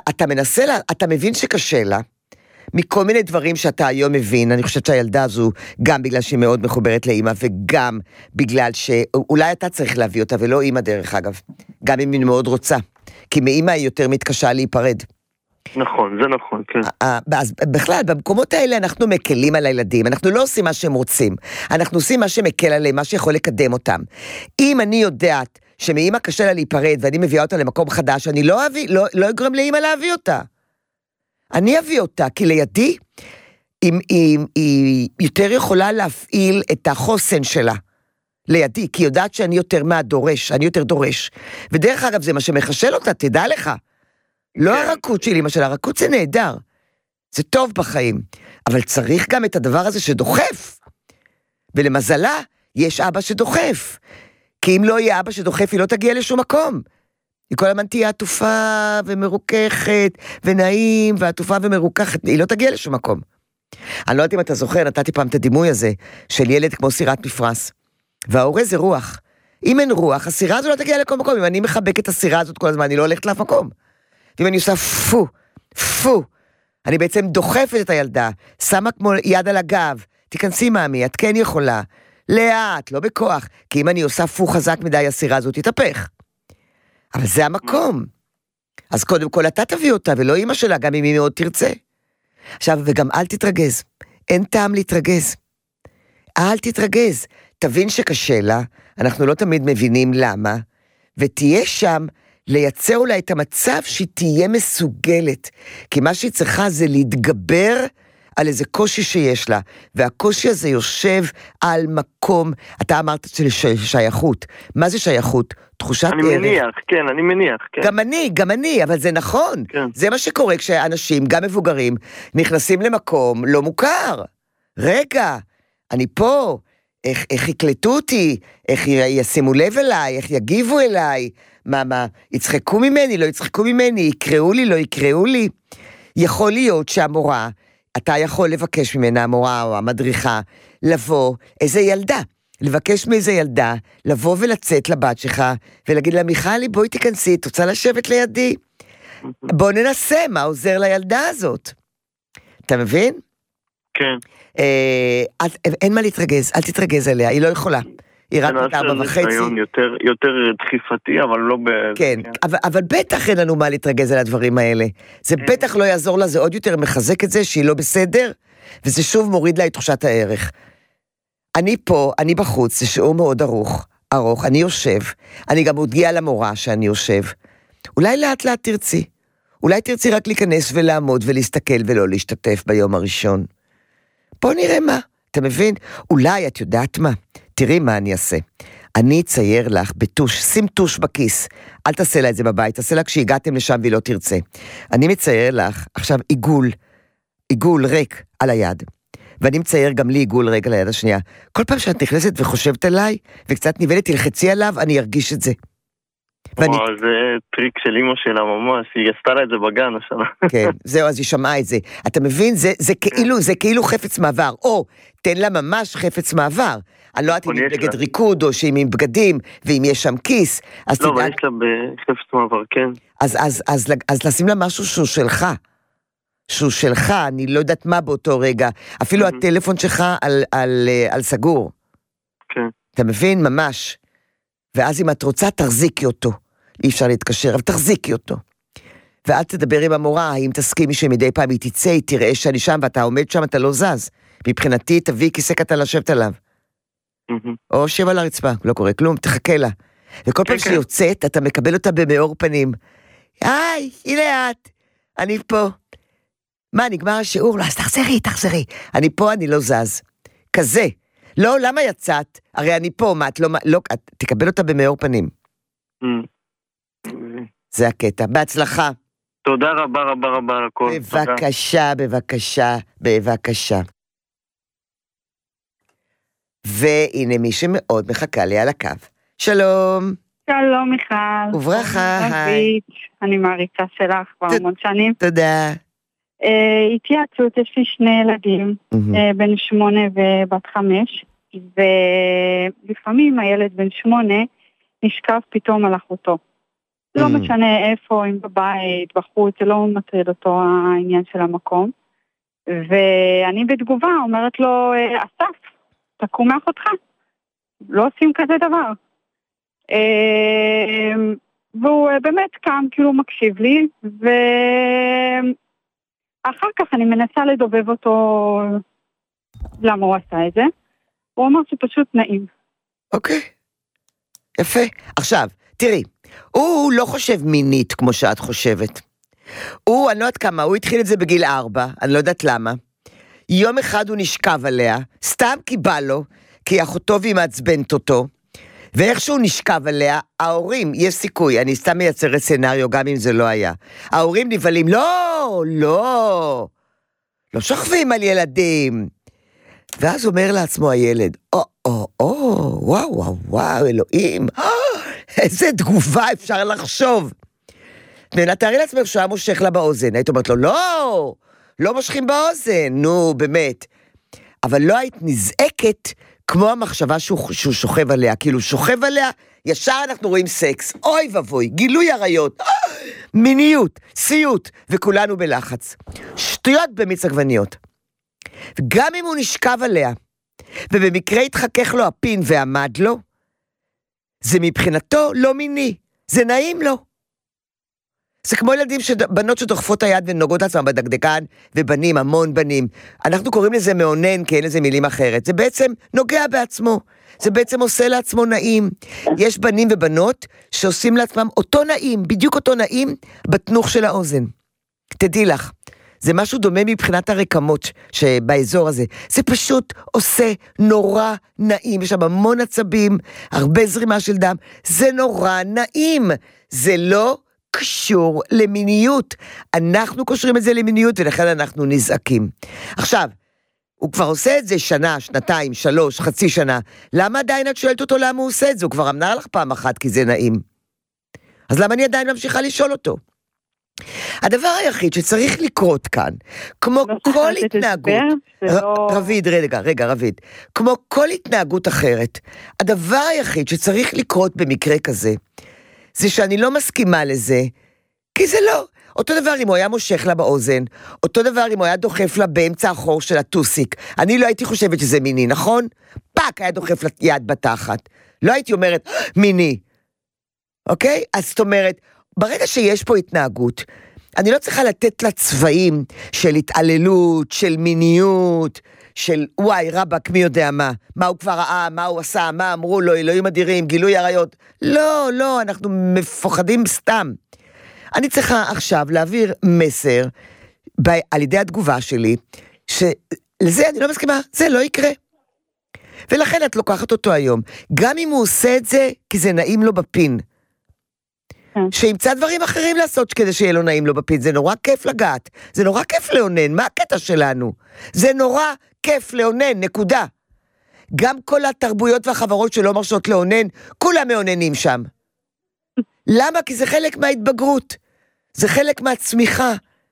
אתה מבין שקשה לה, מכל מיני דברים שאתה היום מבין, אני חושבת שהילדה הזו, גם בגלל שהיא מאוד מחוברת לאמא, וגם בגלל שאולי אתה צריך להביא אותה, ולא אמא דרך אגב, גם אם היא מאוד רוצה, כי מאמא היא יותר מתקשה להיפרד.
נכון, זה נכון, כן.
אז בכלל, במקומות האלה אנחנו מקלים על הילדים, אנחנו לא עושים מה שהם רוצים, אנחנו עושים מה שמקל עליהם, מה שיכול לקדם אותם. אם אני יודעת שמאמא קשה לה להיפרד, ואני מביאה אותה למקום חדש, אני לא אגרם לאמא להביא אותה. אני אביא אותה, כי לידי, היא יותר יכולה להפעיל את החוסן שלה. לידי, כי היא יודעת שאני יותר מהדורש, אני יותר דורש. ודרך אגב, זה מה שמחשל אותה, תדע לך. לא הרכות שלי, מה של הרכות זה נהדר. זה טוב בחיים. אבל צריך גם את הדבר הזה שדוחף. ולמזלה, יש אבא שדוחף. כי אם לא יהיה אבא שדוחף, היא לא תגיע לשום מקום. היא כל הזמן תהיה עטופה ומרוככת, ונעים, ועטופה ומרוככת, היא לא תגיע לשום מקום. אני לא יודעת אם אתה זוכר, נתתי פעם את הדימוי הזה, של ילד כמו סירת מפרס. וההורה זה רוח. אם אין רוח, הסירה הזו לא תגיע לכל מקום. אם אני מחבק את הסירה הזאת כל הזמן, אני לא הולכת לאף מקום. ואם אני עושה פו, אני בעצם דוחפת את הילדה, שמה כמו יד על הגב, תיכנסי מאמי, את כן יכולה, לאט, לא בכוח, כי אם אני עושה פו חזק מדי, הסירה הזאת תתהפך. אבל זה המקום. אז קודם כל אתה תביא אותה, ולא אמא שלה, גם אם היא מאוד תרצה. עכשיו, וגם אל תתרגז. אין טעם להתרגז. אל תתרגז. תבין שקשה לה, אנחנו לא תמיד מבינים למה, ותהיה שם לייצר אולי את המצב שהיא תהיה מסוגלת. כי מה שהיא צריכה זה להתגבר על איזה קושי שיש לה, והקושי הזה יושב על מקום, אתה אמרת של שייכות. מה זה שייכות? תחושת ערך.
אני מניח, כן, אני מניח, כן.
גם אני, אבל זה נכון.
כן.
זה מה שקורה כשאנשים, גם מבוגרים, נכנסים למקום לא מוכר. רגע, אני פה, איך יקלטו אותי, איך ישימו לב אליי, איך יגיבו אליי, מה, יצחקו ממני, לא יצחקו ממני, יקראו לי, לא יקראו לי. יכול להיות שהמורה, אתה יכול לבקש ממנה, המורה או המדריכה, לבוא איזה ילדה, לבקש מאיזה ילדה, לבוא ולצאת לבת שלך, ולהגיד לה, מיכלי, בואי תיכנסי, תוצא לשבת לידי. בוא ננסה מה עוזר לילדה הזאת. אתה מבין?
כן.
אין מה להתרגז, אל תתרגז עליה, היא לא יכולה. היא רק בת 4.5.
יותר דחיפתי, אבל לא
כן, אבל בטח אין לנו מה להתרגז על הדברים האלה. זה בטח לא יעזור לה, זה עוד יותר מחזק את זה שהיא לא בסדר, וזה שוב מוריד לה את תחושת הערך. אני פה, אני בחוץ, זה שיעור מאוד ארוך, אני יושב, אני גם מודיע למורה שאני יושב. אולי לאט לאט תרצי. אולי תרצי רק להיכנס ולעמוד ולהסתכל ולא להשתתף ביום הראשון. בוא נראה מה, אתה מבין? אולי את יודעת מה? תראי מה אני אעשה. אני אצייר לך בטוש, שים טוש בכיס. אל תעשה לה את זה בבית, תעשה לה כשהגעתם לשם והיא לא תרצה. אני מצייר לך עכשיו עיגול ריק על היד. ואני מצייר גם לי עיגול ריק על היד השנייה. כל פעם שאת נכנסת וחושבת עליי, וקצת נבלת, תלחצי עליו, אני ארגיש את זה.
וואו, זה טריק של אמא שלה ממש, היא עשתה לה את זה בגן השנה.
כן, זהו, אז היא שמעה את זה. אתה מבין? זה כאילו חפץ מעבר, או תן לה ממש חפץ מעבר. אני לא יודעת אם היא בגד ריקוד, או שהיא עם בגדים, ואם יש שם כיס.
לא, אבל יש לה בחפץ מעבר, כן.
אז לשים לה משהו שהוא שלך, אני לא יודעת מה באותו רגע. אפילו הטלפון שלך על סגור.
כן.
אתה מבין? ממש. ואז אם את רוצה, תחזיקי אותו. אי אפשר להתקשר, אבל תחזיקי אותו. ואל תדבר עם המורה, אם תסכימי שמדי פעם היא תצא, היא תראה שאני שם, ואתה עומד שם, אתה לא זז. מבחינתי, תביא כיסא קטן לשבת עליו. או שב על הרצפה, לא קורה כלום, תחכה לה. וכל פעם שהיא יוצאת, אתה מקבל אותה במאור פנים. היי, הנה את, אני פה. מה, נגמר השיעור? לא, אז תחזרי. אני פה, אני לא זז. כזה. לא, למה יצאת? הרי אני פה, מה, את לא, תקבל אותה במאור פנים. זה הקטע. בהצלחה.
תודה רבה על הכל.
בבקשה. והנה מי שמאוד מחכה לי על הקו. שלום.
שלום מיכל.
וברכה, היי.
אני מעריצה שלך כבר המון שנים.
תודה.
התייעצות, יש לי 2 ילדים, בן 8 ובת 5, ולפעמים הילד בן 8 נשכב פתאום על אחותו. לא משנה איפה, אם בבית, בחוץ, זה לא מטריד אותו העניין של המקום. ואני בתגובה אומרת לו, אסף, תקום מאחותך. לא עושים כזה דבר. והוא באמת קם, כאילו מקשיב לי, אחר כך אני מנסה לדובב אותו למה הוא עשה את זה. הוא אמר שפשוט נעים.
אוקיי. יפה. עכשיו, תראי, הוא לא חושב מינית כמו שאת חושבת. אני לא יודעת כמה, הוא התחיל את זה בגיל 4, אני לא יודעת למה. יום אחד הוא נשכב עליה, סתם כי בא לו, כי אחותו והיא מעצבנת אותו, ואיך שהוא נשכב עליה, ההורים, יש סיכוי, אני סתם מייצרת סנריו, גם אם זה לא היה. ההורים נבלים, לא שוכבים על ילדים. ואז אומר לעצמו הילד, וואו, אלוהים, איזה תגובה אפשר לחשוב. ונתארי לעצמך שהוא היה מושך לה באוזן, היית אומרת לו, לא מושכים באוזן, נו, באמת. אבל לא היית נזעקת כמו המחשבה שהוא שוכב עליה, כאילו שוכב עליה, ישר אנחנו רואים סקס, אוי ובוי, גילוי עריות, מיניות, סיוט, וכולנו בלחץ. שטויות במיץ עגבניות. וגם אם הוא נשכב עליה, ובמקרה התחכך לו הפין ועמד לו, זה מבחינתו לא מיני, זה נעים לו. זה כמו ילדים, בנות שדוחפות היד ונוגעות לעצמם בדקדקן, ובנים, המון בנים. אנחנו קוראים לזה מעונן, כי אין לזה מילים אחרת. זה בעצם נוגע בעצמו. זה בעצם עושה לעצמו נעים. יש בנים ובנות שעושים לעצמם אותו נעים, בדיוק אותו נעים, בתנוך של האוזן. תדעי לך, זה משהו דומה מבחינת הרקמות שבאזור הזה. זה פשוט עושה נורא נעים, יש שם המון עצבים, הרבה זרימה של דם, זה נורא נעים, זה לא קשור למיניות. אנחנו קושרים את זה למיניות, ולכן אנחנו נזעקים. עכשיו, הוא כבר עושה את זה שנה, שנתיים, 3, חצי שנה, למה עדיין את שואלת אותו למה הוא עושה את זה? הוא כבר אמר לך פעם אחת כי זה נעים. אז למה אני עדיין ממשיכה לשאול אותו? הדבר היחיד שצריך לקרות כאן, כמו כל התנהגות, רביד, רביד, כמו כל התנהגות אחרת, הדבר היחיד שצריך לקרות במקרה כזה, זה שאני לא מסכימה לזה, כי זה לא. אותו דבר אם הוא היה מושך לה באוזן, אותו דבר אם הוא היה דוחף לה באמצע החור של הטוסיק, אני לא הייתי חושבת שזה מיני, נכון? פאק היה דוחף לה יד בתחת, לא הייתי אומרת מיני, אוקיי? אז זאת אומרת, ברגע שיש פה התנהגות, אני לא צריכה לתת לה צבעים של התעללות, של מיניות, של וואי רבק מי יודע מה הוא כבר ראה, מה הוא עשה, מה אמרו לו, אלוהים אדירים, גילוי עריות, לא, אנחנו מפוחדים סתם. אני צריכה עכשיו להעביר מסר על ידי התגובה שלי, שלזה אני לא מסכימה, זה לא יקרה. ולכן את לוקחת אותו היום, גם אם הוא עושה את זה, כי זה נעים לו בפין. שימצא דברים אחרים לעשות כדי שיהיה לו נעים לו בפין, זה נורא כיף לגעת, זה נורא כיף לעונן, מה הקטע שלנו? זה נורא כיף לעונן, נקודה. גם כל התרבויות והחברות שלא מרשות לעונן, כולם מעוננים שם. למה? כי זה חלק מההתבגרות, זה חלק מהצמיחה,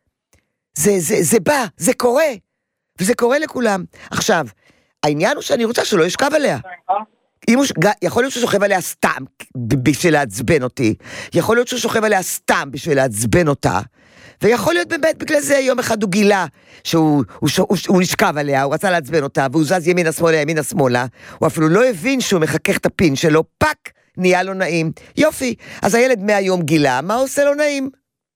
זה בא, זה קורה, וזה קורה לכולם. עכשיו, העניין הוא שאני רוצה שלא ישכב עליה. יכול להיות שהוא שוכב עליה סתם בשביל להצבן אותי, יכול להיות שהוא שוכב עליה סתם בשביל להצבן אותה, ויכול להיות באמת בגלל זה יום אחד הוא גילה שהוא נשכב עליה, הוא רצה להצבן אותה, והוא זז ימינה שמאלה, ימינה שמאלה, הוא אפילו לא הבין שהוא מחכך את הפין שלו, פק, נהיה לו נעים, יופי, אז הילד מהיום גילה, מה עושה לו נעים?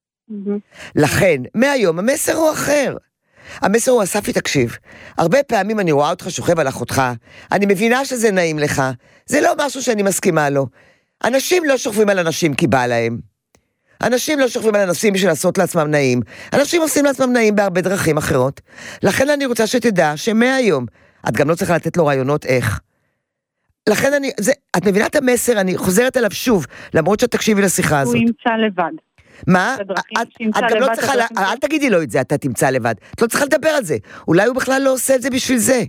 לכן, מהיום המסר הוא אחר. המסר הוא אספי תקשיב, הרבה פעמים אני רואה אותך שוכב על אחותך, אני מבינה שזה נעים לך, זה לא משהו שאני מסכימה לו. אנשים לא שוכבים על אנשים כי בא להם. אנשים לא שוכבים על אנשים בשביל לעשות לעצמם נעים. אנשים עושים לעצמם נעים בהרבה דרכים אחרות. לכן אני רוצה שתדע שמהיום, את גם לא צריכה לתת לו רעיונות איך. לכן את מבינה את המסר, אני חוזרת עליו שוב, למרות שאת תקשיבי לשיחה הזאת.
הוא ימצא לבד.
מה? את גם לא צריכה, אל תגידי לו את זה, אתה תמצא לבד. את לא צריכה לדבר על זה. אולי הוא בכלל לא עושה את זה בשביל זה.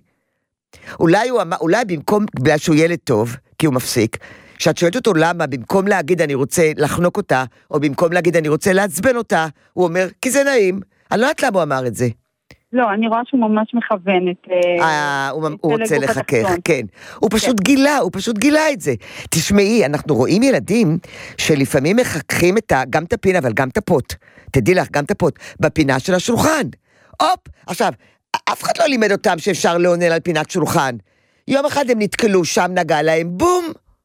אולי במקום, בגלל שהוא ילד טוב, כי הוא מפסיק, כשאת שואלת אותו למה, במקום להגיד אני רוצה לחנוק אותה, או במקום להגיד אני רוצה לעצבן אותה, הוא אומר, כי זה נעים. אני לא יודעת למה הוא אמר את זה.
לא, אני רואה שהוא ממש מכוון את...
הוא רוצה לחכך, כן. הוא פשוט גילה את זה. תשמעי, אנחנו רואים ילדים שלפעמים מחככים גם את הפינה, אבל גם את הפוט. תדעי לך, גם את הפוט, בפינה של השולחן. הופ, עכשיו, אף אחד לא לימד אותם שאפשר לעונן על פינת שולחן. יום אחד הם נתקלו, שם נגע להם, בום.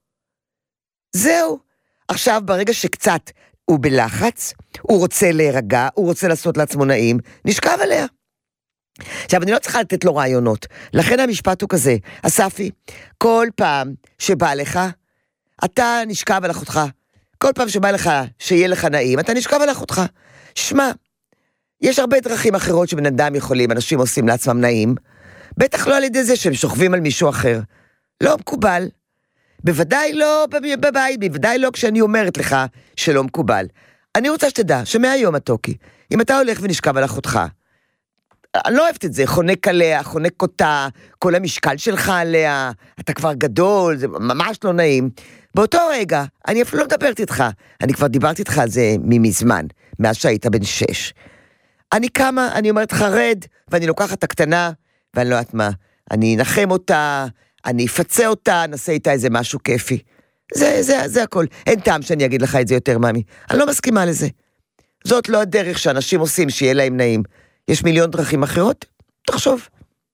זהו. עכשיו, ברגע שקצת הוא בלחץ, הוא רוצה להירגע, הוא רוצה לעשות לעצמו נעים, נשכב עליה. עכשיו, אני לא צריכה לתת לו רעיונות, לכן המשפט הוא כזה, אספי, כל פעם שבא לך, אתה נשכב על אחותך, כל פעם שבא לך שיהיה לך נעים, אתה נשכב על אחותך. שמע, יש הרבה דרכים אחרות שבן אדם יכולים, אנשים עושים לעצמם נעים, בטח לא על ידי זה שהם שוכבים על מישהו אחר. לא מקובל. בוודאי לא בבית, בוודאי לא כשאני אומרת לך שלא מקובל. אני רוצה שתדע שמהיום התוקי, אם אתה הולך ונשכב על אחותך, אני לא אוהבת את זה, חונק עליה, חונק אותה, כל המשקל שלך עליה, אתה כבר גדול, זה ממש לא נעים. באותו רגע, אני אפילו לא מדברת איתך, אני כבר דיברתי איתך על זה מזמן, מאז שהיית בן 6. אני קמה, אני אומרת לך רד, ואני לוקחת את הקטנה, ואני לא יודעת מה, אני אנחם אותה, אני אפצה אותה, נעשה איתה איזה משהו כיפי. זה הכל. אין טעם שאני אגיד לך את זה יותר, מאמי. אני לא מסכימה לזה. זאת לא הדרך שאנשים עושים שיהיה להם נעים. יש מיליון דרכים אחרות? תחשוב.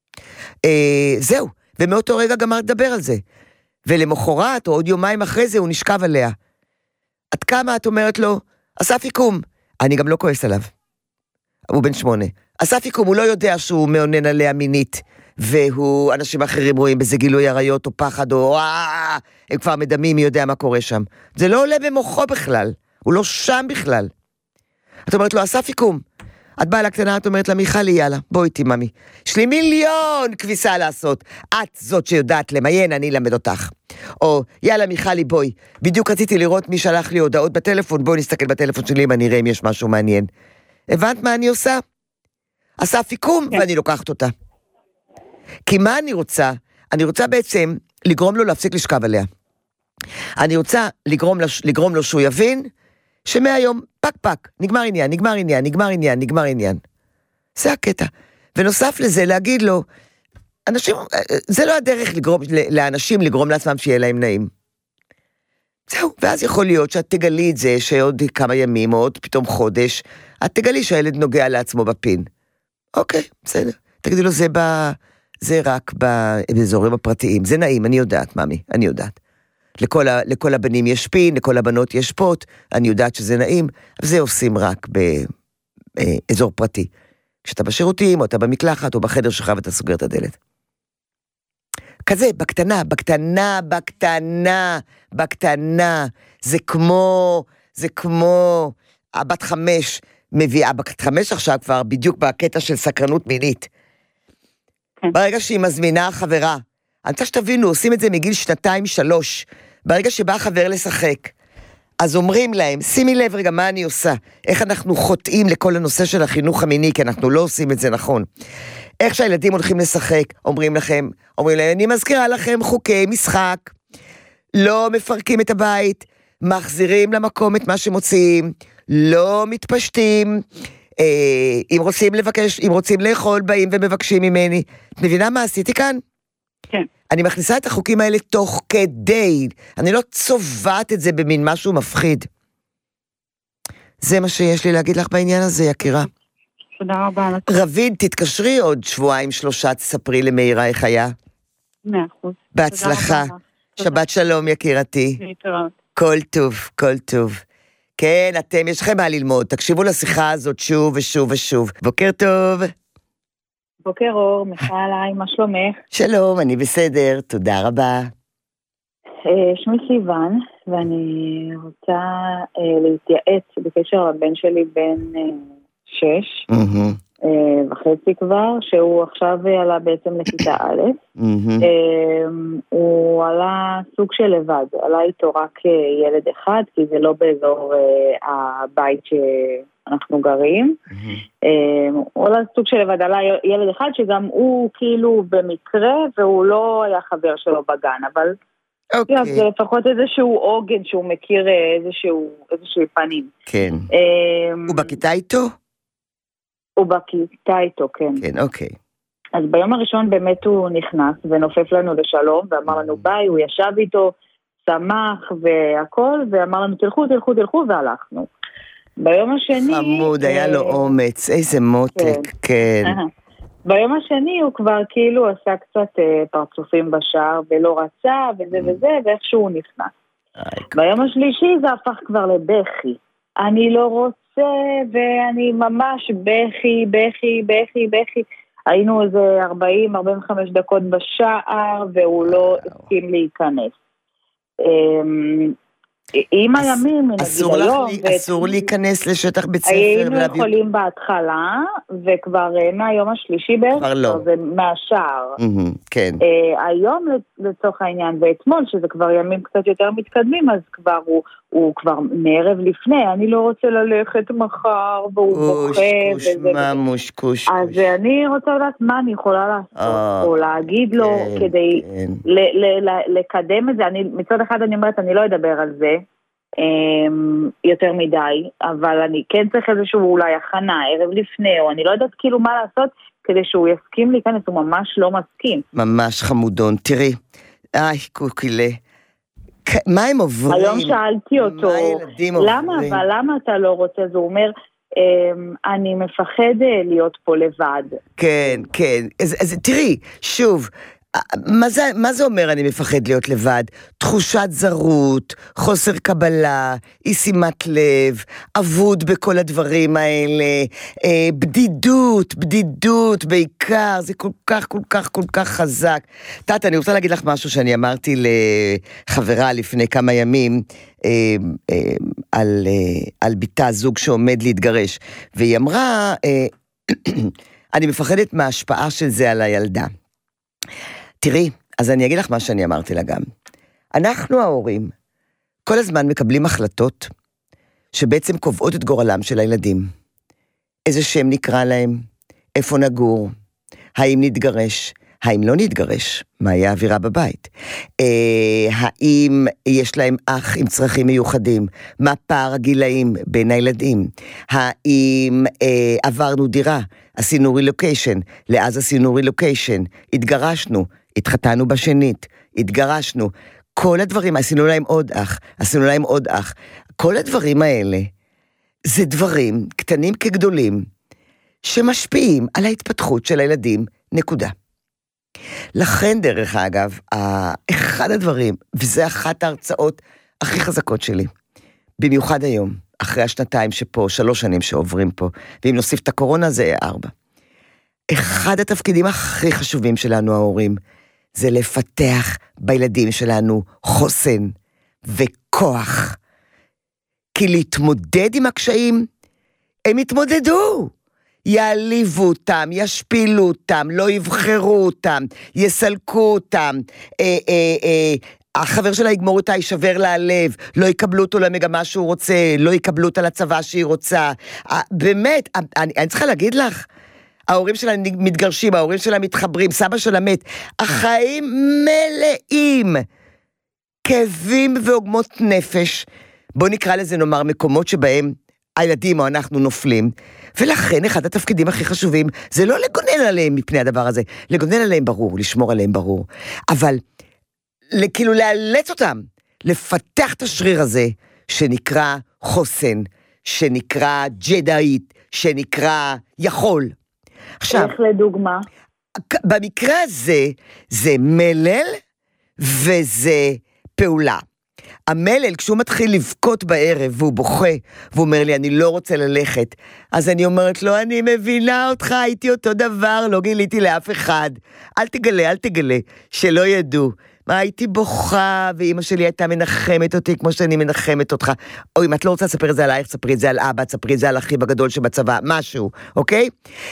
זהו. ומאותו רגע גם לדבר על זה. ולמחרת, או עוד יומיים אחרי זה, הוא נשכב עליה. עד כמה את אומרת לו, אסף יקום. אני גם לא כועס עליו. הוא בן 8. אסף יקום, הוא לא יודע שהוא מעונן עליה מינית, והוא, אנשים אחרים רואים בזה גילוי עריות או פחד, או הם כבר מדמים, מי יודע מה קורה שם. זה לא עולה במוחו בכלל. הוא לא שם בכלל. את אומרת לו, אסף יקום. את באה לקטנה, את אומרת לה, מיכלי, יאללה, בואי איתי, ממי. יש לי 1,000,000 כביסה לעשות. את זאת שיודעת למיין, אני אלמד אותך. או, יאללה, מיכלי, בואי. בדיוק רציתי לראות מי שלח לי הודעות בטלפון, בואי נסתכל בטלפון שלי, אם אני אראה אם יש משהו מעניין. הבנת מה אני עושה? עשה פיקום, ואני לוקחת אותה. כי מה אני רוצה? אני רוצה בעצם לגרום לו להפסיק לשכב עליה. אני רוצה לגרום לו שהוא יבין, שמהיום פק פק, נגמר עניין. זה הקטע. ונוסף לזה להגיד לו, אנשים, זה לא הדרך לאנשים לגרום לעצמם שיהיה להם נעים. זהו, ואז יכול להיות שאת תגלי את זה שעוד כמה ימים או עוד פתאום חודש, את תגלי שהילד נוגע לעצמו בפין. אוקיי, בסדר. תגידי לו, זה רק באזורים הפרטיים. זה נעים, אני יודעת, ממי, אני יודעת. לכל הבנים יש פין, לכל הבנות יש פוט, אני יודעת שזה נעים, אבל זה עושים רק באזור פרטי. כשאתה בשירותים, או אתה במקלחת, או בחדר שלך, ואתה סוגר את הדלת. כזה, בקטנה. זה כמו, הבת 5 מביאה, בת 5 עכשיו כבר, בדיוק בקטע של סקרנות מינית. ברגע שהיא מזמינה חברה, אני רוצה שתבינו, עושים את זה מגיל 2-3, ברגע שבא חבר לשחק, אז אומרים להם, שימי לב רגע מה אני עושה, איך אנחנו חוטאים לכל הנושא של החינוך המיני, כי אנחנו לא עושים את זה נכון. איך שהילדים הולכים לשחק, אומרים להם, אני מזכירה לכם חוקי משחק, לא מפרקים את הבית, מחזירים למקום את מה שמוציאים, לא מתפשטים, אם רוצים לאכול, באים ומבקשים ממני. את מבינה מה עשיתי כאן?
כן.
אני מכניסה את החוקים האלה תוך כדי, אני לא צובעת את זה במין משהו מפחיד. זה מה שיש לי להגיד לך בעניין הזה, יקירה.
תודה רבה.
רביד, תתקשרי עוד 2-3, תספרי למאירה איך היה.
100%.
בהצלחה. שבת שלום, יקירתי. כל טוב. כן, יש לכם מה ללמוד, תקשיבו לשיחה הזאת שוב ושוב. בוקר טוב.
בוקר אור, מיכל, מה שלומך?
שלום, אני בסדר, תודה רבה.
שמי סיוון, ואני רוצה להתייעץ בקשר לבן שלי בן 6 וחצי כבר, שהוא עכשיו עלה בעצם לכיתה א', הוא עלה סוג של לבד, עלה איתו רק ילד אחד, כי זה לא באזור הבית שאנחנו גרים, הוא עלה סוג של לבד, עלה ילד אחד שגם הוא כאילו במקרה, והוא לא היה חבר שלו בגן, אבל זה לפחות איזשהו עוגן שהוא מכיר איזשהו פנים.
כן. הוא בכיתה איתו?
הוא בכיתה איתו, כן.
כן, אוקיי.
אז ביום הראשון באמת הוא נכנס ונופף לנו לשלום, ואמר לנו ביי, הוא ישב איתו, שמח והכל, ואמר לנו תלכו, והלכנו. ביום השני...
חמוד, היה לו אומץ, איזה מותק, כן.
ביום השני הוא כבר כאילו עשה קצת פרצופים בשער, ולא רצה, וזה, ואיכשהו הוא נכנס. ביום השלישי זה הפך כבר לבכי. אני לא רוצה, ואני ממש בכי. היינו איזה 40-45 דקות בשער, והוא לא הסכים להיכנס. עם הימים,
אסור להיכנס לשטח בית ספר.
היינו יכולים בהתחלה, וכבר מהיום השלישי בעצם, זה מהשער.
כן.
היום לצורך העניין, ואתמול, שזה כבר ימים קצת יותר מתקדמים, אז כבר הוא כבר מערב לפני, אני לא רוצה ללכת מחר, והוא בוכה.
מושקוש.
אז אני רוצה לדעת מה אני יכולה לעשות, או להגיד לו, כדי לקדם את זה. מצד אחד אני אומרת, אני לא אדבר על זה, יותר מדי, אבל אני כן צריך איזשהו אולי הכנה, ערב לפני, או אני לא יודעת כאילו מה לעשות, כדי שהוא יסכים להיכנס, הוא ממש לא מסכים.
ממש חמודון, תראי, קוקילה, מה הם עוברים?
היום שאלתי אותו, למה אתה לא רוצה? זה אומר, אני מפחד להיות פה לבד.
כן, אז תראי, שוב, מה זה אומר אני מפחד להיות לבד? תחושת זרות, חוסר קבלה, אי שימת לב, אבוד בכל הדברים האלה, בדידות בעיקר, זה כל כך חזק. תת, אני רוצה להגיד לך משהו שאני אמרתי לחברה לפני כמה ימים, על ביתה, זוג שעומד להתגרש, והיא אמרה, אני מפחדת מההשפעה של זה על הילדה. תראי, אז אני אגיד לך מה שאני אמרתי לה גם. אנחנו ההורים כל הזמן מקבלים החלטות שבעצם קובעות את גורלם של הילדים. איזה שם נקרא להם, איפה נגור, האם נתגרש, האם לא נתגרש, מה יהיה האווירה בבית, האם יש להם אח עם צרכים מיוחדים, מה פער הגילאים בין הילדים, האם עברנו דירה, עשינו רילוקיישן, לאז עשינו רילוקיישן, התגרשנו, התחתנו בשנית, התגרשנו, כל הדברים, עשינו להם עוד אח, כל הדברים האלה, זה דברים קטנים כגדולים, שמשפיעים על ההתפתחות של הילדים, נקודה. לכן דרך אגב, אחד הדברים, וזה אחת ההרצאות הכי חזקות שלי, במיוחד היום, אחרי השנתיים שפה, 3 שנים שעוברים פה, ואם נוסיף את הקורונה זה 4. אחד התפקידים הכי חשובים שלנו ההורים, זה לפתח בילדים שלנו חוסן וכוח. כי להתמודד עם הקשיים, הם יתמודדו. יעליבו אותם, ישפילו אותם, לא יבחרו אותם, יסלקו אותם, החבר שלה יגמור אותה, יישבר לה הלב, לא יקבלו אותו למגמה שהוא רוצה, לא יקבלו אותה לצבא שהיא רוצה. באמת, אני צריכה להגיד לך, ההורים שלה מתגרשים, ההורים שלה מתחברים, סבא שלה מת, החיים מלאים, כאבים ועוגמות נפש, בוא נקרא לזה נאמר מקומות שבהם הילדים או אנחנו נופלים, ולכן אחד התפקידים הכי חשובים, זה לא לגונן עליהם מפני הדבר הזה, לגונן עליהם ברור, לשמור עליהם ברור, אבל כאילו לאלץ אותם, לפתח את השריר הזה, שנקרא חוסן, שנקרא ג'דאית, שנקרא יכול. עכשיו,
איך לדוגמה?
במקרה הזה, זה מלל, וזה פעולה. המלל, כשהוא מתחיל לבכות בערב, והוא בוכה, והוא אומר לי, אני לא רוצה ללכת, אז אני אומרת לו, אני מבינה אותך, הייתי אותו דבר, לא גיליתי לאף אחד, אל תגלה, שלא ידעו, מה הייתי בוכה, ואמא שלי הייתה מנחמת אותי, כמו שאני מנחמת אותך, או אם את לא רוצה לספר את זה עלייך, ספרי את זה על אבא, ספרי את זה על אחיו הגדול שבצבא, משהו, אוקיי?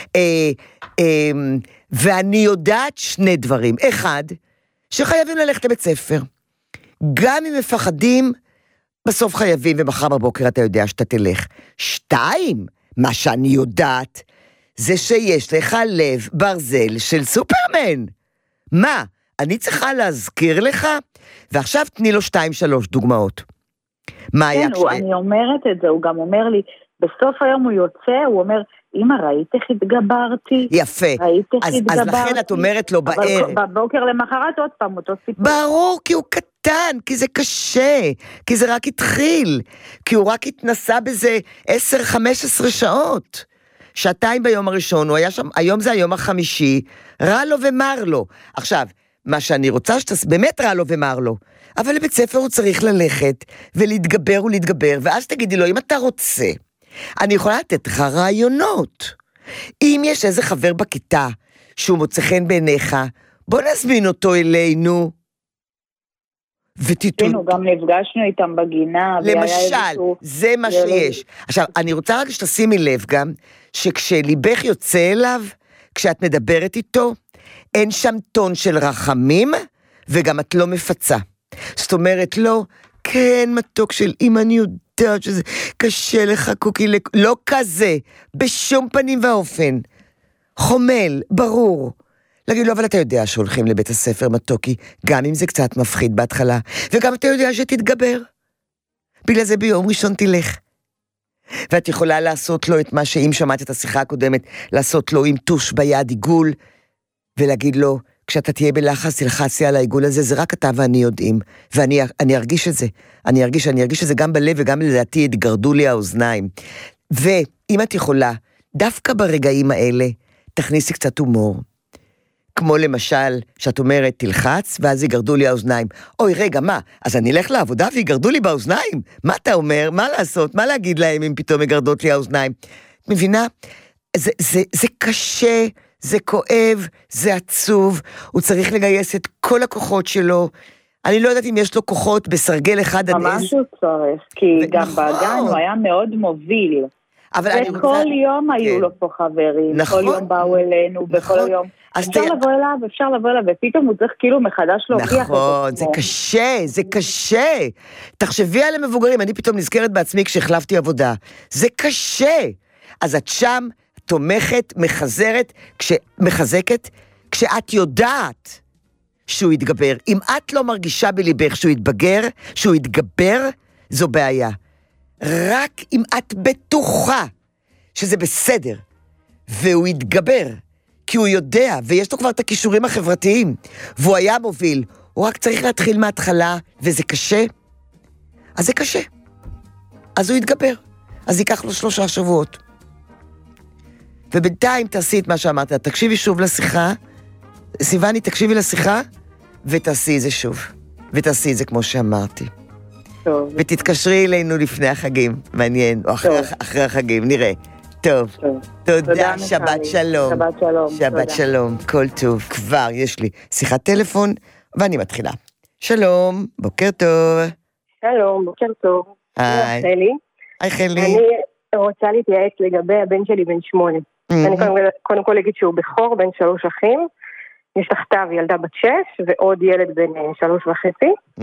ואני יודעת 2 דברים, 1, שחייבים ללכת לבית ספר, גם אם מפחדים, בסוף חייבים, ומחר בבוקר אתה יודע שאתה תלך. 2, מה שאני יודעת, זה שיש לך לב ברזל של סופרמן. מה? אני צריכה להזכיר לך? ועכשיו תני לו 2-3 דוגמאות. מה היה
כן, אני אומרת את זה, הוא גם אומר לי, בסוף היום הוא יוצא, הוא אומר, אמא, ראית איך התגברתי?
יפה. אז לכן את אומרת לו בערב.
אבל בבוקר למחרת עוד פעם, אותו סיפור.
ברור, כי הוא קטן, כי זה קשה, כי זה רק התחיל, כי הוא רק התנסה בזה 10-15 שעות. 2 ביום הראשון, הוא היה שם, היום זה היום החמישי, רע לו ומר לו. עכשיו, מה שאני רוצה באמת רע לו ומר לו, אבל לבית ספר הוא צריך ללכת, ולהתגבר ולהתגבר, ואז תגידי לו, אם אתה רוצה, אני יכולה לתת לך רעיונות. אם יש איזה חבר בכיתה שהוא מוצא חן בעיניך, בוא נזמין אותו אלינו.
כן, גם נפגשנו איתם בגינה.
למשל, זה מה שיש. עכשיו, אני רוצה רק שתשימי לב גם, שכשליבך יוצא אליו, כשאת מדברת איתו, אין שם טון של רחמים, וגם את לא מפצה. זאת לא, כן מתוק של אמא, אני יודעת שזה קשה לך קוקי, לא כזה, בשום פנים ואופן. חומל, ברור. להגיד לו, אבל אתה יודע שהולכים לבית הספר מתוקי, גם אם זה קצת מפחיד בהתחלה, וגם אתה יודע שתתגבר. בגלל זה ביום ראשון תלך. ואת יכולה לעשות לו את מה שאם שמעת את השיחה הקודמת, לעשות לו עם טוש ביד עיגול, ולהגיד לו, כשאתה תהיה בלחץ, תלחצי על העיגול הזה, זה רק אתה ואני יודעים, ואני ארגיש את זה, אני ארגיש את זה גם בלב, וגם לדעתי יתגרדו לי האוזניים. ואם את יכולה, דווקא ברגעים האלה, תכניסי קצת הומור. כמו למשל, שאת אומרת, תלחץ, ואז יגרדו לי האוזניים. אוי, רגע, מה? אז אני אלך לעבודה ויגרדו לי באוזניים? מה אתה אומר? מה לעשות? מה להגיד להם אם פתאום יגרדות לי האוזניים? מבינה? זה קשה, זה כואב, זה עצוב, הוא צריך לגייס את כל הכוחות שלו. אני לא יודעת אם יש לו כוחות בסרגל אחד עד
ממש הוא צריך, כי גם בגן הוא היה מאוד מוביל. וכל יום היו לו פה חברים, כל יום באו אלינו, בכל יום. אפשר לבוא אליו, ופתאום הוא צריך כאילו מחדש להוכיח את עצמו.
נכון, זה קשה. תחשבי על המבוגרים, אני פתאום נזכרת בעצמי כשהחלפתי עבודה. זה קשה. אז את שם תומכת, מחזקת, כשאת יודעת שהוא יתגבר. אם את לא מרגישה בליבך שהוא יתגבר, זו בעיה. רק אם את בטוחה שזה בסדר, והוא יתגבר, כי הוא יודע, ויש לו כבר את הכישורים החברתיים, והוא היה מוביל, הוא רק צריך להתחיל מההתחלה, וזה קשה, אז זה קשה. אז הוא יתגבר. אז ייקח לו 3 שבועות. ובינתיים תעשי את מה שאמרת, תקשיבי שוב לשיחה, סיוני, תקשיבי לשיחה, ותעשי את זה שוב. ותעשי את זה כמו שאמרתי.
טוב.
ותתקשרי אלינו לפני החגים, מעניין, או אחרי החגים, נראה. טוב. תודה, שבת שלום. שבת שלום, כל טוב. כבר יש לי שיחת טלפון, ואני מתחילה. שלום, בוקר טוב.
שלום, בוקר טוב.
היי. חלי.
אני רוצה להתייעץ לגבי הבן שלי בן 8. אני קודם כל אגיד שהוא בכור, בן 3 אחים. יש תחתיו ילדה בת 6, ועוד ילד בן 3.5.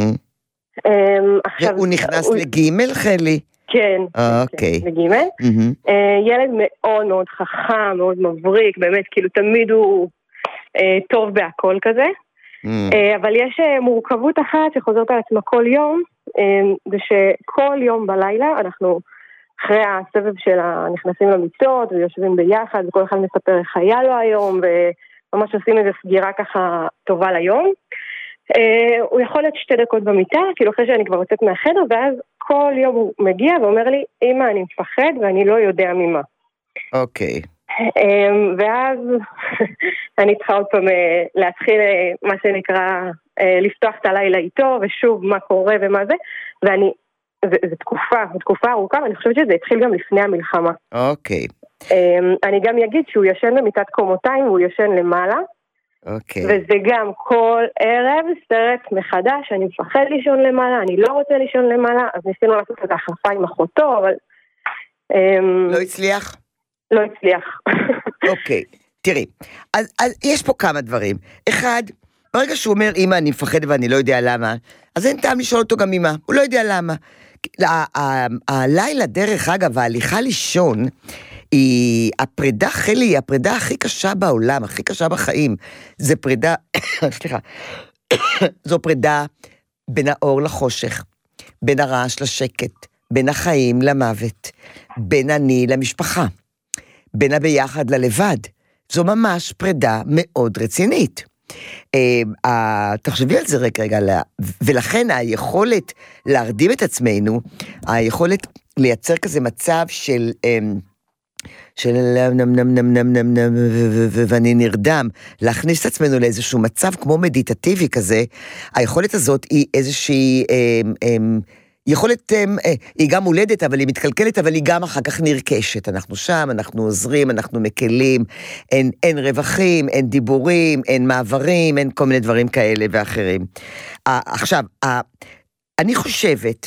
הוא נכנס לג' חלי?
כן,
אוקיי.
לג'. ילד מאוד מאוד חכם, מאוד מבריק, באמת, כאילו תמיד הוא טוב בהכל כזה. אבל יש מורכבות אחת שחוזרת על עצמה כל יום, זה שכל יום בלילה אנחנו אחרי הסבב של הנכנסים למיטות ויושבים ביחד, וכל אחד מספר איך היה לו היום, וממש עושים איזו סגירה ככה טובה ליום. הוא יכול להיות 2 דקות במיטה, כאילו אחרי שאני כבר יוצאת מהחדר, ואז כל יום הוא מגיע ואומר לי, אמא, אני מפחד ואני לא יודע ממה.
אוקיי.
ואז אני צריכה עוד פעם להתחיל מה שנקרא לפתוח את הלילה איתו, ושוב מה קורה ומה זה, זו תקופה ארוכה, ואני חושבת שזה התחיל גם לפני המלחמה.
אוקיי.
אני גם אגיד שהוא ישן במיטת קומותיים, והוא ישן למעלה,
אוקיי.
וזה גם כל ערב סרט מחדש, אני מפחד לישון למעלה, אני לא רוצה לישון למעלה, אז ניסינו לעשות את ההחלפה עם אחותו, אבל...
לא הצליח?
לא הצליח.
אוקיי, תראי, אז יש פה כמה דברים. אחד, ברגע שהוא אומר, אמא, אני מפחד ואני לא יודע למה, אז אין טעם לשאול אותו גם אמא, הוא לא יודע למה. הלילה, דרך אגב, ההליכה לישון, היא הפרידה, חלי, היא הפרידה הכי קשה בעולם, הכי קשה בחיים. זה פרידה, סליחה, זו פרידה בין האור לחושך, בין הרעש לשקט, בין החיים למוות, בין אני למשפחה, בין הביחד ללבד. זו ממש פרידה מאוד רצינית. תחשבי על זה רגע, ולכן היכולת להרדים את עצמנו, היכולת לייצר כזה מצב של ואני נרדם, להכניס את עצמנו לאיזשהו מצב כמו מדיטטיבי כזה, היכולת הזאת היא איזושהי יכולת, היא גם מולדת, אבל היא מתקלקלת, אבל היא גם אחר כך נרכשת. אנחנו שם, אנחנו עוזרים, אנחנו מקלים, אין רווחים, אין דיבורים, אין מעברים, אין כל מיני דברים כאלה ואחרים. עכשיו, אני חושבת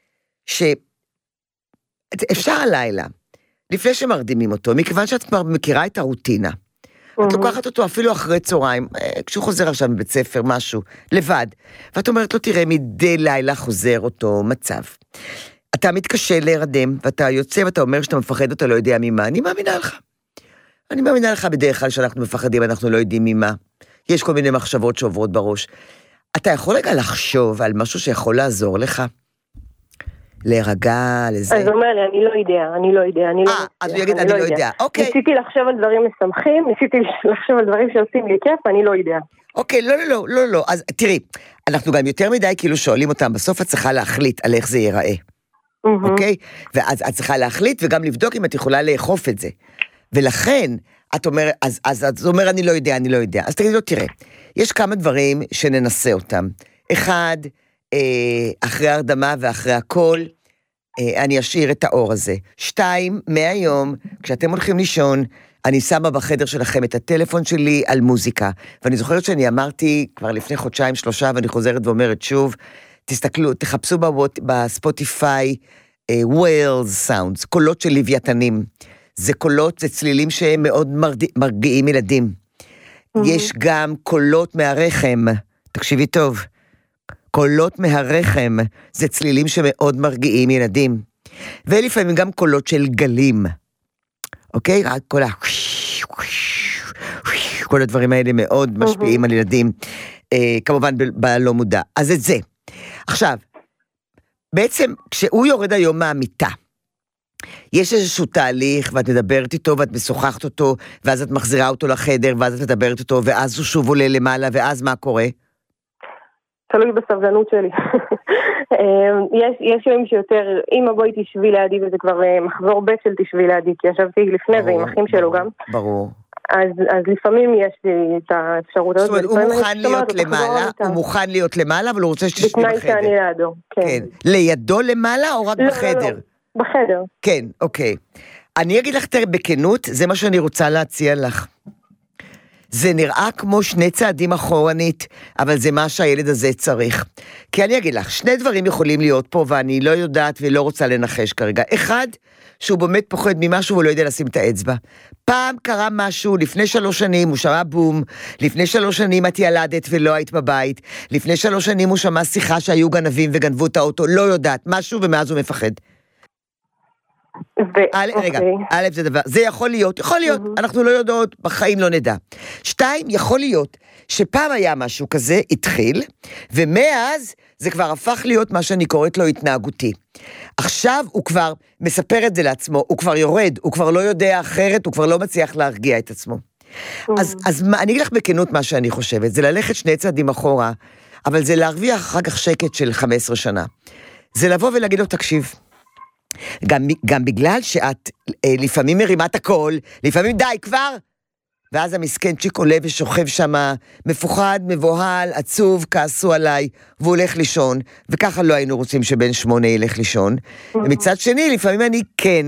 שאפשר הלילה, לפני שמרדימים אותו, מכיוון שאת כבר מכירה את הרוטינה, את לוקחת אותו אפילו אחרי צהריים, כשהוא חוזר עכשיו מבית ספר, משהו, לבד, ואת אומרת לו, תראה, מדי לילה חוזר אותו מצב. אתה מתקשה להירדם, ואתה יוצא ואתה אומר שאתה מפחד, אתה לא יודע ממה, אני מאמינה לך. אני מאמינה לך בדרך כלל שאנחנו מפחדים, אנחנו לא יודעים ממה. יש כל מיני מחשבות שעוברות בראש. אתה יכול רגע לחשוב על משהו שיכול לעזור לך? להירגע, לזה.
אז הוא אומר לי, אני לא יודע.
אז הוא יגיד, אני לא יודע. אוקיי.
ניסיתי לחשוב על דברים משמחים, ניסיתי לחשוב על דברים שעושים לי כיף, אני לא יודע.
אוקיי, לא. אז תראי, אנחנו גם יותר מדי כאילו שואלים אותם, בסוף את צריכה להחליט על איך זה ייראה. אוקיי? ואז את צריכה להחליט וגם לבדוק אם את יכולה לאכוף את זה. ולכן, את אומרת, אז את אומר, אני לא יודע. אז תגידי לו, תראה, יש כמה דברים שננסה אותם. אחד, אחרי הרדמה ואחרי הכל, אני אשאיר את האור הזה. 2, מהיום, כשאתם הולכים לישון, אני שמה בחדר שלכם את הטלפון שלי על מוזיקה. ואני זוכרת שאני אמרתי כבר לפני 2-3 ואני חוזרת ואומרת שוב, תסתכלו, תחפשו בספוטיפיי, whales sounds, קולות של לוויתנים. זה קולות, זה צלילים שהם מאוד מרגיעים ילדים. יש גם קולות מהרחם, תקשיבי טוב, קולות מהרחם, זה צלילים שמאוד מרגיעים ילדים. ולפעמים גם קולות של גלים. אוקיי? רק כל הדברים האלה מאוד משפיעים על ילדים, כמובן בלא מודע. אז את זה. עכשיו, בעצם כשהוא יורד היום מהמיטה, יש איזשהו תהליך, ואת מדברת איתו, ואת משוחחת אותו, ואז את מחזירה אותו לחדר, ואז את מדברת איתו, ואז הוא שוב עולה למעלה, ואז מה קורה?
תלוי בסבלנות שלי. יש ימים שיותר, אמא בואי תשבי לידי, וזה כבר מחזור ב' של תשבי לידי, כי ישבתי לפני זה עם אחים שלו גם.
ברור.
אז לפעמים יש לי את האפשרות הזאת.
זאת אומרת, הוא מוכן להיות למעלה, אבל הוא רוצה שתשבי בחדר.
בתנאי שאני לידו, כן.
לידו למעלה או רק בחדר?
בחדר.
כן, אוקיי. אני אגיד לך בכנות, זה מה שאני רוצה להציע לך. זה נראה כמו 2 צעדים אחורנית, אבל זה מה שהילד הזה צריך. כי אני אגיד לך, 2 דברים יכולים להיות פה, ואני לא יודעת ולא רוצה לנחש כרגע. אחד, שהוא באמת פוחד ממשהו ולא יודע לשים את האצבע. פעם קרה משהו, לפני 3 שנים הוא שמע בום, לפני 3 שנים את ילדת ולא היית בבית, לפני 3 שנים הוא שמע שיחה שהיו גנבים וגנבו את האוטו, לא יודעת, משהו ומאז הוא מפחד. רגע, א' זה דבר, זה יכול להיות, אנחנו לא יודעות, בחיים לא נדע. 2, יכול להיות שפעם היה משהו כזה, התחיל, ומאז זה כבר הפך להיות מה שאני קוראת לו התנהגותי. עכשיו הוא כבר מספר את זה לעצמו, הוא כבר יורד, הוא כבר לא יודע אחרת, הוא כבר לא מצליח להרגיע את עצמו. אז אני אגיד לך בכנות מה שאני חושבת, זה ללכת 2 צעדים אחורה, אבל זה להרוויח אחר כך שקט של 15 שנה. זה לבוא ולהגיד לו, תקשיב, גם בגלל שאת לפעמים מרימת הכל, לפעמים די כבר, ואז המסכן צ'יק עולה ושוכב שמה, מפוחד, מבוהל, עצוב, כעסו עליי, והוא הולך לישון, וככה לא היינו רוצים שבן 8 ילך לישון. ומצד שני, לפעמים אני כן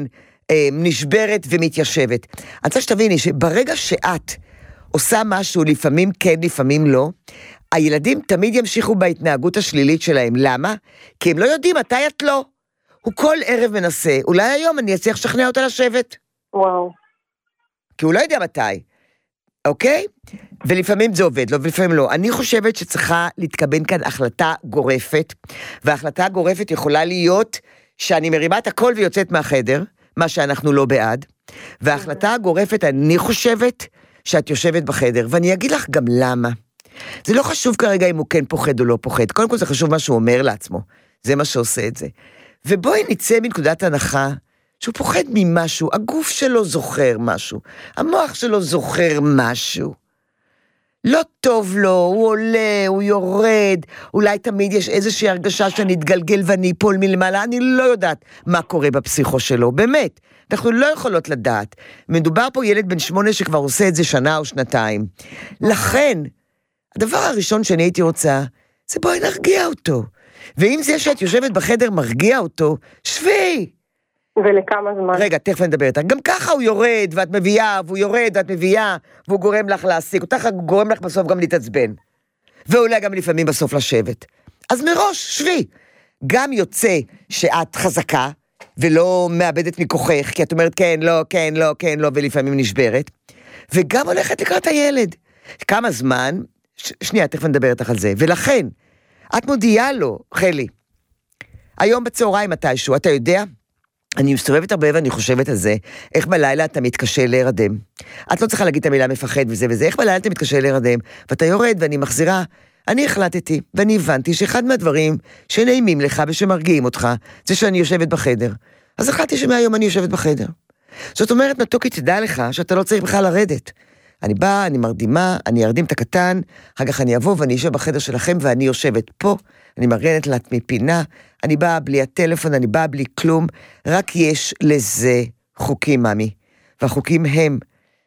נשברת ומתיישבת. אני רוצה שתביני שברגע שאת עושה משהו, לפעמים כן, לפעמים לא, הילדים תמיד ימשיכו בהתנהגות השלילית שלהם. למה? כי הם לא יודעים מתי את לא. הוא כל ערב מנסה, אולי היום אני אצליח לשכנע אותה לשבת.
וואו.
כי הוא לא יודע מתי, אוקיי? ולפעמים זה עובד לו, ולפעמים לא. אני חושבת שצריכה להתקבל כאן החלטה גורפת, וההחלטה הגורפת יכולה להיות שאני מרימה את הכל ויוצאת מהחדר, מה שאנחנו לא בעד, וההחלטה הגורפת, אני חושבת שאת יושבת בחדר, ואני אגיד לך גם למה. זה לא חשוב כרגע אם הוא כן פוחד או לא פוחד, קודם כל זה חשוב מה שהוא אומר לעצמו, זה מה שעושה את זה. ובואי נצא מנקודת הנחה, שהוא פוחד ממשהו, הגוף שלו זוכר משהו, המוח שלו זוכר משהו. לא טוב לו, הוא עולה, הוא יורד, אולי תמיד יש איזושהי הרגשה שאני אתגלגל ואני אפול מלמעלה, אני לא יודעת מה קורה בפסיכו שלו, באמת. אנחנו לא יכולות לדעת. מדובר פה ילד בן 8 שכבר עושה את זה 1 או 2 שנים. לכן, הדבר הראשון שאני הייתי רוצה, זה בואי נרגיע אותו. ואם זה שאת יושבת בחדר מרגיע אותו, שבי.
ולכמה זמן?
רגע, תכף נדבר איתה. גם ככה הוא יורד ואת מביאה, והוא יורד ואת מביאה, והוא גורם לך להסיק. אותך גורם לך בסוף גם להתעצבן. ואולי גם לפעמים בסוף לשבת. אז מראש, שבי. גם יוצא שאת חזקה, ולא מאבדת מכוחך, כי את אומרת כן, לא, כן, לא, כן, לא, ולפעמים נשברת. וגם הולכת לקראת הילד. כמה זמן, שנייה, תכף נדבר איתך על זה. ולכן, את מודיעה לו, חלי, היום בצהריים מתישהו, אתה יודע, אני מסתובבת הרבה ואני חושבת על זה, איך בלילה אתה מתקשה להירדם. את לא צריכה להגיד את המילה מפחד וזה וזה, איך בלילה אתה מתקשה להירדם, ואתה יורד ואני מחזירה, אני החלטתי ואני הבנתי שאחד מהדברים שנעימים לך ושמרגיעים אותך, זה שאני יושבת בחדר. אז החלטתי שמהיום אני יושבת בחדר. זאת אומרת, מתוקי תדע לך שאתה לא צריך בכלל לרדת. אני באה, אני מרדימה, אני ארדים את הקטן, אחר כך אני אבוא ואני אשב בחדר שלכם ואני יושבת פה, אני מרגנת לעצמי פינה, אני באה בלי הטלפון, אני באה בלי כלום, רק יש לזה חוקים, ממי. והחוקים הם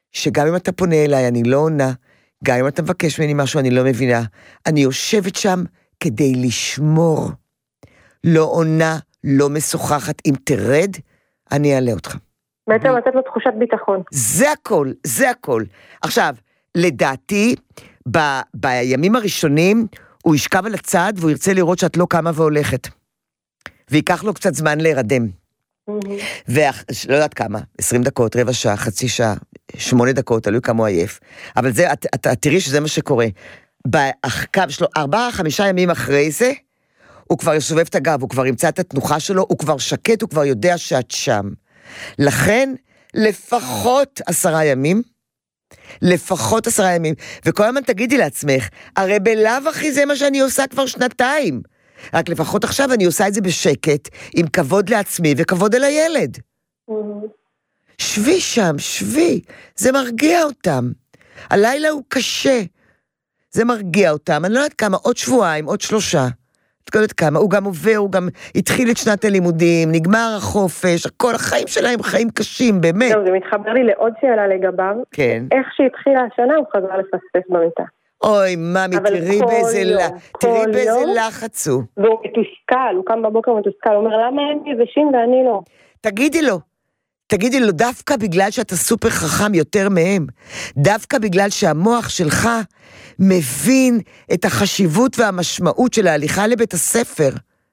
שגם אם אתה פונה אליי, אני לא עונה, גם אם אתה מבקש ממני משהו, אני לא מבינה. אני יושבת שם כדי לשמור. לא עונה, לא משוחחת. אם תרד, אני אעלה אותך.
בעצם לתת לו תחושת ביטחון.
זה הכל, זה הכל. עכשיו, לדעתי, בימים הראשונים, הוא ישכב על הצד, והוא ירצה לראות שאת לא קמה והולכת. ויקח לו קצת זמן להירדם. ולא יודעת כמה, 20 דקות, רבע שעה, חצי שעה, 8 דקות, תלוי כמה הוא עייף. אבל זה, את תראי שזה מה שקורה. בקו שלו, 4-5 ימים אחרי זה, הוא כבר ישובב את הגב, הוא כבר ימצא את התנוחה שלו, הוא כבר שקט, הוא כבר יודע שאת שם. לכן, לפחות 10 ימים, לפחות 10 ימים, וכל הזמן תגידי לעצמך, הרי בלאו הכי זה מה שאני עושה כבר 2, רק לפחות עכשיו אני עושה את זה בשקט, עם כבוד לעצמי וכבוד אל הילד. שבי שם, שבי, זה מרגיע אותם. הלילה הוא קשה, זה מרגיע אותם, אני לא יודעת כמה, עוד שבועיים, עוד 3. את יודעת כמה, הוא גם עובר, הוא גם התחיל את שנת הלימודים, נגמר החופש, כל החיים שלהם חיים קשים, באמת.
זה מתחבר לי לעוד שאלה לגביו.
כן.
איך שהתחילה השנה הוא חזר לפספס במיטה.
אוי, ממי, תראי באיזה לחץ הוא.
והוא מתוסכל, הוא קם בבוקר מתוסכל, הוא אומר, למה הם יבשים ואני לא?
תגידי לו, דווקא בגלל שאתה סופר חכם יותר מהם, דווקא בגלל שהמוח שלך מבין את החשיבות והמשמעות של ההליכה לבית הספר,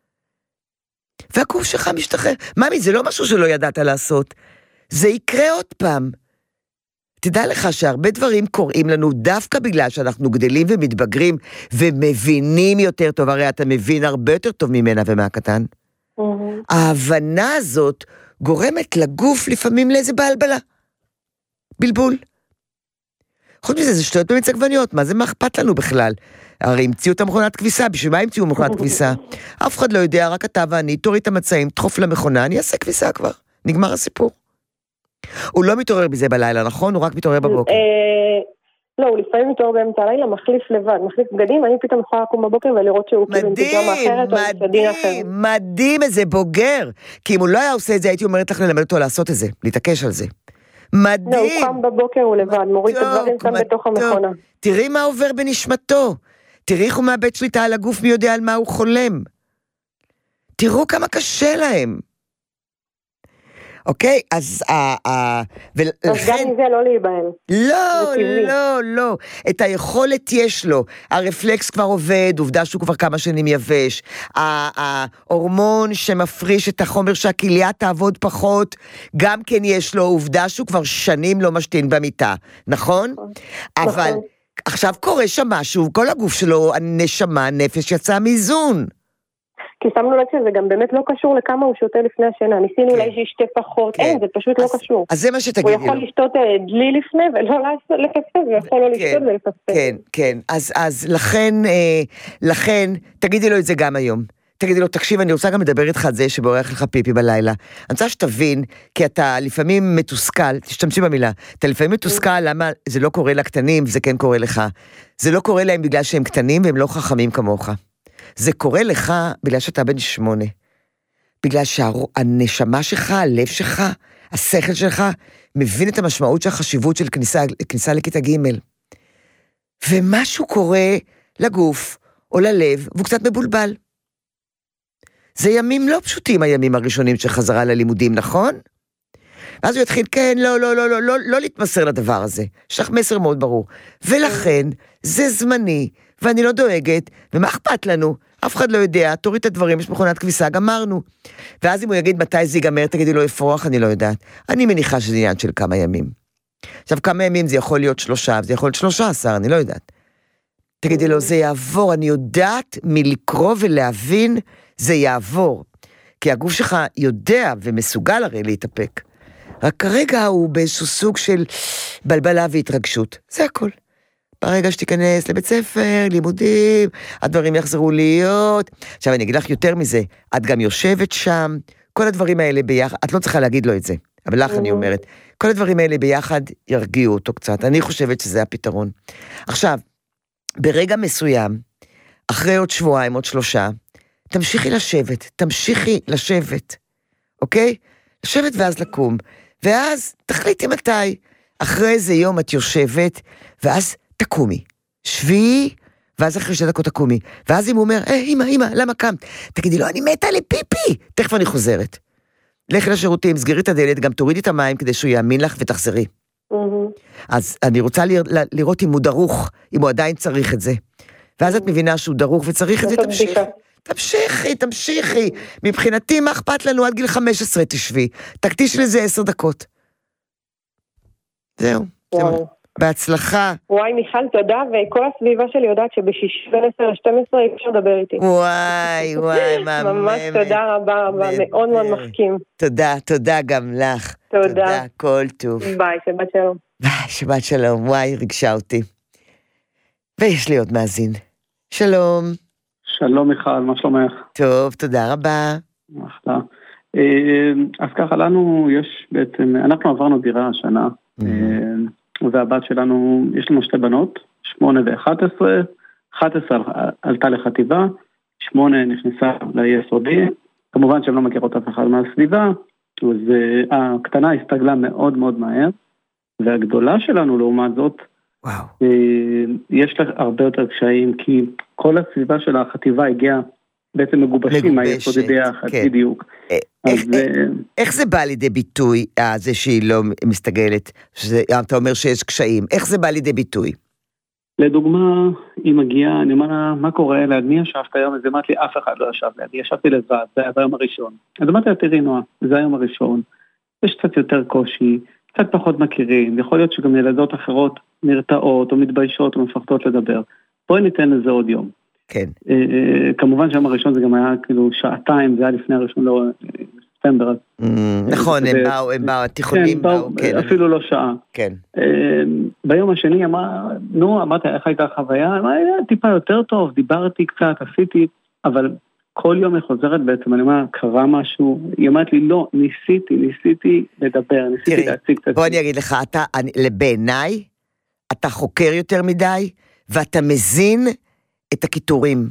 והגוף שלך משתחרר. ממי, זה לא משהו שלא ידעת לעשות, זה יקרה עוד פעם. תדע לך שהרבה דברים קוראים לנו דווקא בגלל שאנחנו גדלים ומתבגרים ומבינים יותר טוב, הרי אתה מבין הרבה יותר טוב ממנה ומהקטן. ההבנה הזאת גורמת לגוף לפעמים לאיזה בלבלה. בלבול. חוץ מזה, זה שטויות במיץ עגבניות, מה זה מה אכפת לנו בכלל? הרי המציאו את המכונת כביסה, בשביל מה המציאו מכונת כביסה? אף אחד לא יודע, רק אתה ואני, תוריד את המצעים, תחוף למכונה, אני אעשה כביסה כבר. נגמר הסיפור. הוא לא מתעורר בזה בלילה, נכון? הוא רק מתעורר בבוקר.
לא, הוא לפעמים מתעורר באמצע הלילה, מחליף לבד, מחליף בגדים, אני פתאום יכולה לקום בבוקר ולראות שהוא כאילו בג'אמה אחרת או בגדים אחרת.
מדהים, איזה בוגר. כי אם הוא לא היה עושה את זה, הייתי אומרת לך ללמד אותו לעשות את זה, להתעקש על זה. מדהים.
לא, הוא קם בבוקר, הוא לבד, מוריד את הדברים שם בתוך המכונה.
תראי מה עובר בנשמתו. תראי איך הוא מאבד שליטה על הגוף, מי יודע על מה הוא חולם. תראו כמה קשה להם. אוקיי, אז
גם מזה לא להיבהל.
לא. את היכולת יש לו. הרפלקס כבר עובד, עובדה שהוא כבר כמה שנים יבש. ההורמון שמפריש את החומר שהכליה תעבוד פחות, גם כן יש לו, עובדה שהוא כבר שנים לא משתין במיטה. נכון? אבל עכשיו קורה שם משהו, כל הגוף שלו, הנשמה, נפש יצא מאיזון.
כי שמנו לב שזה גם באמת לא קשור לכמה הוא שותה לפני השינה, ניסינו אולי שישתה פחות, אין, זה פשוט לא קשור.
אז זה מה שתגידי לו.
הוא יכול לשתות דלי לפני ולא לפספס, הוא יכול לא לשתות ולפספס.
כן, אז לכן, תגידי לו את זה גם היום. תגידי לו, תקשיב, אני רוצה גם לדבר איתך על זה שבורח לך פיפי בלילה. אני רוצה שתבין, כי אתה לפעמים מתוסכל, תשתמשי במילה, אתה לפעמים מתוסכל, למה זה לא קורה לקטנים, זה כן קורה לך. זה לא קורה להם בגלל שהם קטנים והם לא חכמים כמוך. זה קורה לך בגלל שאתה בן 8. בגלל שהנשמה שלך, הלב שלך, השכל שלך, מבין את המשמעות של החשיבות של כניסה לכיתה ג'. ומשהו קורה לגוף או ללב, והוא קצת מבולבל. זה ימים לא פשוטים, הימים הראשונים של חזרה ללימודים, נכון? ואז הוא יתחיל, כן, לא להתמסר לדבר הזה. יש לך מסר מאוד ברור. ולכן, זה זמני, ואני לא דואגת, ומה אכפת לנו? אף אחד לא יודע, תוריד את הדברים, יש מכונת כביסה, גמרנו. ואז אם הוא יגיד מתי זה ייגמר, תגידי לו לפרוח, אני לא יודעת. אני מניחה שזה עניין של כמה ימים. עכשיו, כמה ימים זה יכול להיות 3, זה יכול להיות 13, אני לא יודעת. תגידי לו, זה יעבור, אני יודעת מלקרוא ולהבין, זה יעבור. כי הגוף שלך יודע ומסוגל הרי להתאפק. רק כרגע הוא באיזשהו סוג של בלבלה והתרגשות. זה הכל. ברגע שתיכנס לבית ספר, לימודים, הדברים יחזרו להיות. עכשיו אני אגיד לך יותר מזה, את גם יושבת שם, כל הדברים האלה ביחד, את לא צריכה להגיד לו את זה, אבל לך אני אומרת, כל הדברים האלה ביחד ירגיעו אותו קצת, אני חושבת שזה הפתרון. עכשיו, ברגע מסוים, אחרי עוד שבועיים, עוד 3, תמשיכי לשבת, אוקיי? לשבת ואז לקום, ואז תחליטי מתי, אחרי איזה יום את יושבת, ואז תקומי. שבי, ואז אחרי 2 דקות תקומי. ואז אם הוא אומר, אמא, למה קמת? תגידי לו, אני מתה לפיפי. תכף אני חוזרת. לכי לשירותים, סגרי את הדלת, גם תורידי את המים כדי שהוא יאמין לך ותחזרי. אז אני רוצה לראות אם הוא דרוך, אם הוא עדיין צריך את זה. ואז את מבינה שהוא דרוך וצריך את זה, תמשיכי. מבחינתי, מה אכפת לנו עד גיל 15 תשבי. תקדיש לזה 10 דקות. זהו. בהצלחה.
וואי, מיכל, תודה, וכל הסביבה שלי יודעת שב6 בין 10 ל-12 אי אפשר לדבר איתי.
וואי,
ממש תודה רבה, מאוד מאוד מחכים.
תודה גם לך.
תודה.
כל טוב.
ביי, שבת שלום.
ביי, שבת שלום, וואי, רגשה אותי. ויש לי עוד מאזין. שלום.
שלום מיכל, מה שלומך?
טוב, תודה רבה.
אחלה. אז ככה לנו יש בעצם, אנחנו עברנו דירה השנה, והבת שלנו, יש לנו 2 בנות, 8 ו-11, 11 עלתה לחטיבה, 8 נכנסה ליסודי, כמובן שהן לא מכירות אף אחד מהסביבה, אז הקטנה הסתגלה מאוד מאוד מהר, והגדולה שלנו לעומת זאת, יש לה הרבה יותר קשיים, כי כל הסביבה של החטיבה הגיעה בעצם מגובשים מהיסודי ביחד, בדיוק.
איך זה בא לידי ביטוי, זה שהיא לא מסתגלת, אתה אומר שיש קשיים, איך זה בא לידי ביטוי?
לדוגמה, היא מגיעה, אני אומר לה, מה קורה ליד, מי ישבת היום? אז אמרת לי, אף אחד לא ישב ליד, ישבתי לבד, זה היה היום הראשון. אז אמרתי לה, תראי נועה, זה היום הראשון, יש קצת יותר קושי, קצת פחות מכירים, יכול להיות שגם ילדות אחרות נרתעות או מתביישות או מפחדות לדבר. בואי ניתן לזה עוד יום.
כן.
כמובן שהיום הראשון זה גם היה כאילו 2 זה היה לפני הראשון לספטמבר.
נכון, הם באו, התיכונים באו.
אפילו לא שעה.
כן.
ביום השני אמרתי, איך הייתה החוויה? היה טיפה יותר טוב, דיברתי קצת, עשיתי, אבל כל יום היא חוזרת בעצם, אני אומר, קרה משהו, היא אמרת לי, לא, ניסיתי לדבר, ניסיתי להציג את עצמי.
בוא אני אגיד לך, בעיניי, אתה חוקר יותר מדי, ואתה מזין את הכיתורים.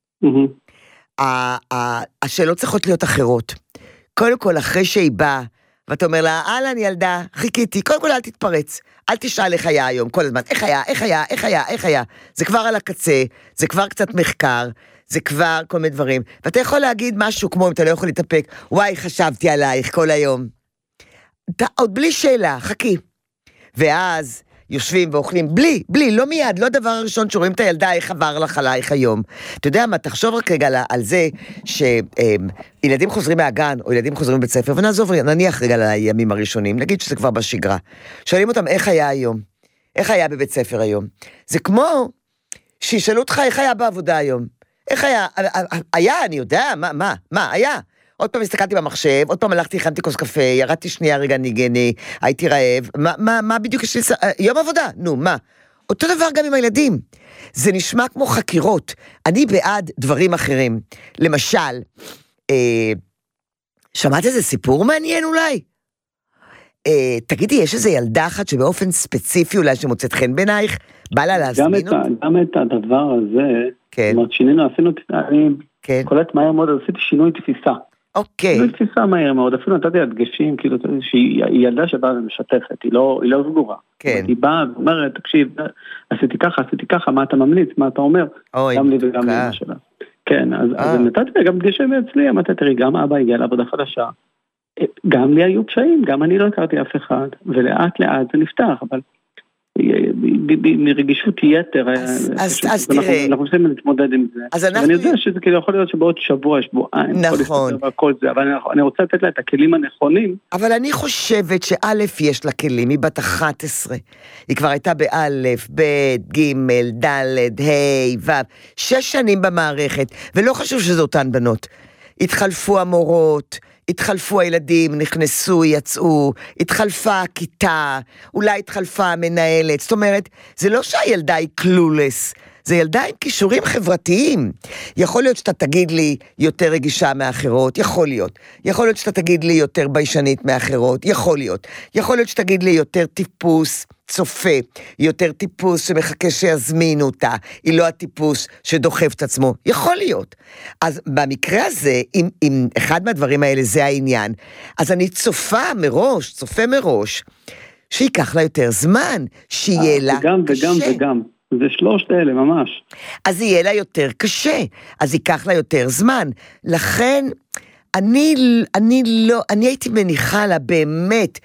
השאלות צריכות להיות אחרות. קודם כל, אחרי שהיא באה, ואתה אומר לה, אהלן ילדה, חיכיתי, קודם כל אל תתפרץ, אל תשאל איך היה היום, כל הזמן, איך היה, זה כבר על הקצה, זה כבר קצת מחקר, זה כבר כל מיני דברים, ואתה יכול להגיד משהו כמו אם אתה לא יכול להתאפק, וואי, חשבתי עלייך כל היום. עוד בלי שאלה, חכי. ואז יושבים ואוכלים, בלי, לא מיד, לא דבר הראשון שרואים את הילדה, איך עבר לך עלייך היום. אתה יודע מה, תחשוב רק רגע על זה, שילדים חוזרים מהגן, או ילדים חוזרים מבית ספר, נניח רגע לימים הראשונים, נגיד שזה כבר בשגרה. שואלים אותם, איך היה היום? איך היה בבית ספר היום? זה כמו שישאלו אותך, איך היה בעבודה היום? איך היה, אני יודע, מה, היה? עוד פעם הסתכלתי במחשב, עוד פעם הלכתי, הכנתי כוס קפה, ירדתי שנייה רגע ניגני, הייתי רעב, מה בדיוק יש לי, יום עבודה, נו, מה? אותו דבר גם עם הילדים, זה נשמע כמו חקירות, אני בעד דברים אחרים, למשל, שמעת איזה סיפור מעניין אולי? תגידי, יש איזה ילדה אחת שבאופן ספציפי אולי שמוצאת חן בעינייך, בא לה להזמין אותה?
גם את הדבר הזה, זאת אומרת, שינינו, עשינו, אני קולט מהר מאוד, עשיתי שינוי תפיסה.
אוקיי.
שינוי תפיסה מהר מאוד, אפילו נתתי הדגשים, כאילו, שהיא ילדה שבאה ומשתפת, היא לא סגורה. כן. היא באה ואומרת, תקשיב, עשיתי ככה, מה אתה ממליץ, מה אתה אומר? גם לי וגם לאמא שלה. כן, אז נתתי לה גם דגשים אצלי, אמרתי, תראי, גם אבא הגיע לעבודה חדשה, גם לי היו קשיים, גם אני לא הכרתי אף אחד, ולאט לאט זה נפתח, אבל מרגישות יתר,
אז תראה,
אנחנו צריכים להתמודד עם זה, ואני יודע שזה כאילו יכול להיות שבעוד שבוע, שבועיים,
נכון,
אבל אני רוצה לתת לה את הכלים הנכונים.
אבל אני חושבת שא' יש לה כלים, היא בת 11, היא כבר הייתה באלף, ב', ג', ד', ה', ו', 6 שנים במערכת, ולא חשוב שזה אותן בנות, התחלפו המורות, התחלפו הילדים, נכנסו, יצאו, התחלפה הכיתה, אולי התחלפה המנהלת, זאת אומרת, זה לא שהילדה היא קלולס, זה ילדה עם כישורים חברתיים. יכול להיות שאתה תגיד לי יותר רגישה מאחרות, יכול להיות שאתה תגיד לי יותר ביישנית מאחרות, יכול להיות שתגיד לי יותר טיפוס צופה, יותר טיפוס שמחכה שיזמינו אותה, היא לא הטיפוס שדוחף את עצמו, יכול להיות. אז במקרה הזה, אם אחד מהדברים האלה זה העניין, אז אני צופה מראש, שייקח לה יותר זמן, שיהיה לה קשה.
וגם. זה שלושת אלה, ממש.
אז יהיה לה יותר קשה, אז ייקח לה יותר זמן. לכן, אני הייתי מניחה לה באמת,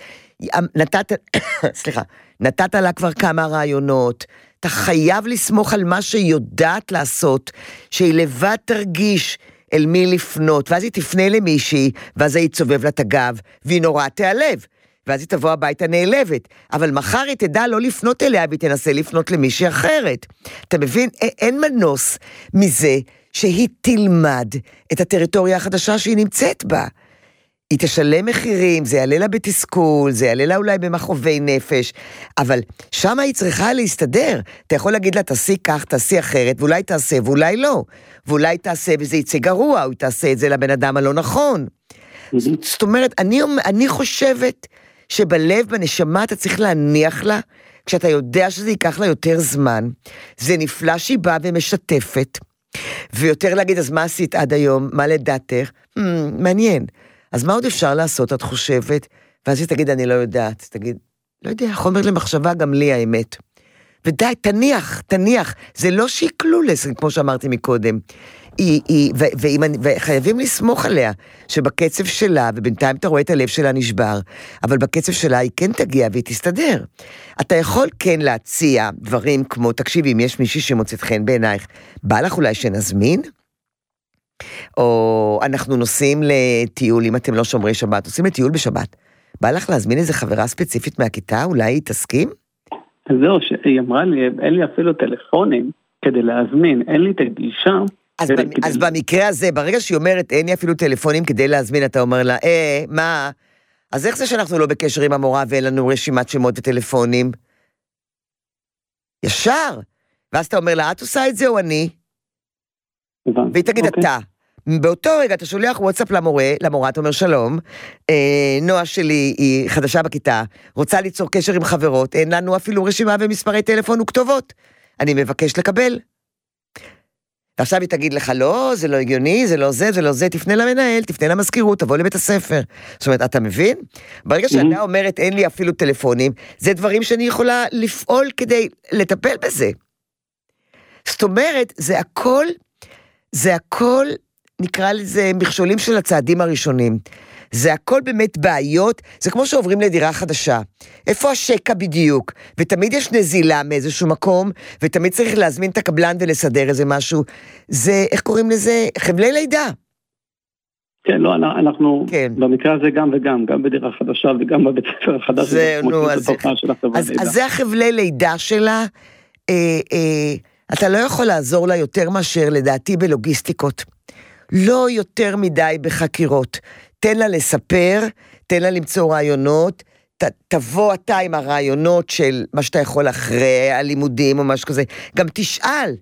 נתת לה כבר כמה רעיונות, אתה חייב לסמוך על מה שהיא יודעת לעשות, שהיא לבד תרגיש אל מי לפנות, ואז היא תפנה למישהי, ואז היא צובב לה את הגב, והיא נורא תיעלב, ואז היא תבוא הביתה נעלבת, אבל מחר היא תדע לא לפנות אליה, והיא תנסה לפנות למישהי אחרת. אתה מבין? אין מנוס מזה שהיא תלמד את הטריטוריה החדשה שהיא נמצאת בה. היא תשלם מחירים, זה יעלה לה בתסכול, זה יעלה לה אולי במחובי נפש, אבל שם היא צריכה להסתדר. אתה יכול להגיד לה, תעשי כך, תעשי אחרת, ואולי תעשה ואולי לא. ואולי תעשה וזה יצא גרוע, או היא תעשה את זה לבן אדם הלא נכון. זאת אומרת, אני חושבת שבלב, בנשמה, אתה צריך להניח לה, כשאתה יודע שזה ייקח לה יותר זמן, זה נפלא שהיא באה ומשתפת, ויותר להגיד, אז מה עשית עד היום? מה לדעתך? מעניין. אז מה עוד אפשר לעשות, את חושבת? ואז היא תגיד, אני לא יודעת. תגיד, לא יודע, חומר למחשבה גם לי האמת. ודי, תניח. זה לא שהיא קלולס, כמו שאמרתי מקודם. וחייבים לסמוך עליה, שבקצב שלה, ובינתיים אתה רואה את הלב שלה נשבר, אבל בקצב שלה היא כן תגיע והיא תסתדר. אתה יכול כן להציע דברים כמו, תקשיבי, אם יש מישהי שמוצאת חן בעינייך, בא לך אולי שנזמין? או אנחנו נוסעים לטיול, אם אתם לא שומרי שבת, נוסעים לטיול בשבת. בא לך להזמין איזה חברה ספציפית מהכיתה, אולי היא תסכים?
זהו, שהיא אמרה לי, אין לי אפילו טלפונים כדי להזמין, אין לי את הגישה.
אז במקרה הזה, ברגע שהיא אומרת, אין לי אפילו טלפונים כדי להזמין, אתה אומר לה, מה? אז איך זה שאנחנו לא בקשר עם המורה ואין לנו רשימת שמות וטלפונים? ישר. ואז אתה אומר לה, את עושה את זה או אני? והיא תגיד אתה. באותו רגע אתה שולח וואטסאפ למורה, אתה אומר שלום, נועה שלי היא חדשה בכיתה, רוצה ליצור קשר עם חברות, אין לנו אפילו רשימה ומספרי טלפון וכתובות. אני מבקש לקבל. ועכשיו היא תגיד לך, לא, זה לא הגיוני, זה לא זה, תפנה למנהל, תפנה למזכירות, תבוא לבית הספר. זאת אומרת, אתה מבין? ברגע שאתה אומרת, אין לי אפילו טלפונים, זה דברים שאני יכולה לפעול כדי לטפל בזה. זאת אומרת, זה הכל, נקרא לזה, מכשולים של הצעדים הראשונים. זה הכל באמת בעיות, זה כמו שעוברים לדירה חדשה. איפה השקע בדיוק? ותמיד יש נזילה מאיזשהו מקום, ותמיד צריך להזמין את הקבלן ולסדר איזה משהו. זה, איך קוראים לזה? חבלי לידה.
כן, לא, אנחנו במקרה הזה גם וגם, גם בדירה חדשה וגם בבית ספר החדש.
אז זה החבלי לידה שלה, אתה לא יכול לעזור לה יותר מאשר לדעתי בלוגיסטיקות. לא יותר מדי בחקירות. תן לה לספר, תן לה למצוא רעיונות, תבוא אתה עם הרעיונות של מה שאתה יכול אחרי הלימודים או משהו כזה. גם תשאל,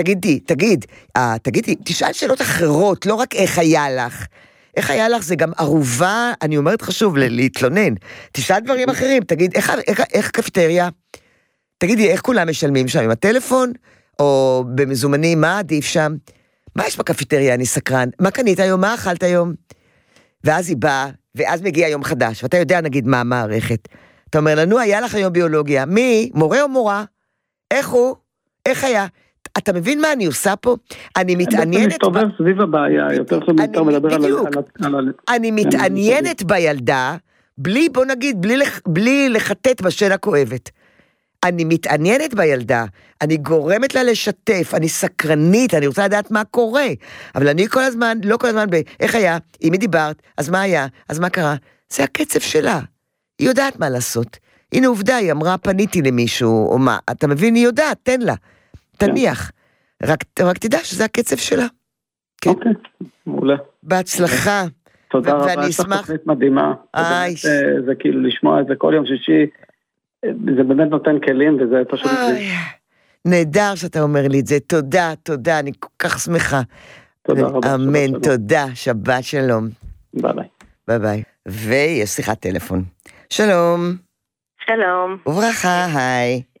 תשאל שאלות אחרות, לא רק איך היה לך. איך היה לך זה גם ערובה, אני אומרת חשוב להתלונן. תשאל דברים אחרים, תגיד, איך קפטריה? תגידי, איך כולם משלמים שם עם הטלפון? או במזומנים, מה עדיף שם? מה יש בקפיטריה? אני סקרן. מה קנית היום? מה אכלת היום? ואז היא באה, ואז מגיע יום חדש, ואתה יודע, נגיד, מה המערכת. אתה אומר לנו, היה לך היום ביולוגיה. מי? מורה או מורה? איך הוא? איך היה? אתה מבין מה אני עושה פה? אני מתעניינת...
אתה מסתובב סביב הבעיה, יותר טוב יותר מדבר על...
אני מתעניינת בילדה, בוא נגיד, בלי לחטט בשן הכואבת. אני מתעניינת בילדה, אני גורמת לה לשתף, אני סקרנית, אני רוצה לדעת מה קורה, אבל אני לא כל הזמן איך היה, אם היא דיברת, אז מה היה, אז מה קרה, זה הקצב שלה, היא יודעת מה לעשות, הנה עובדה, היא אמרה פניתי למישהו, או מה, אתה מבין, היא יודעת, תן לה, תניח, רק תדע שזה הקצב שלה.
אוקיי, מעולה.
בהצלחה.
תודה רבה, יש לך תוכנית מדהימה, זה כאילו לשמוע את זה כל יום שישי, זה באמת נותן כלים, וזה פשוט...
נהדר שאתה אומר לי את זה, תודה, אני כל כך שמחה.
תודה רבה.
אמן, תודה, שבת שלום.
ביי ביי.
ויש שיחת טלפון. שלום.
שלום.
וברכה, היי.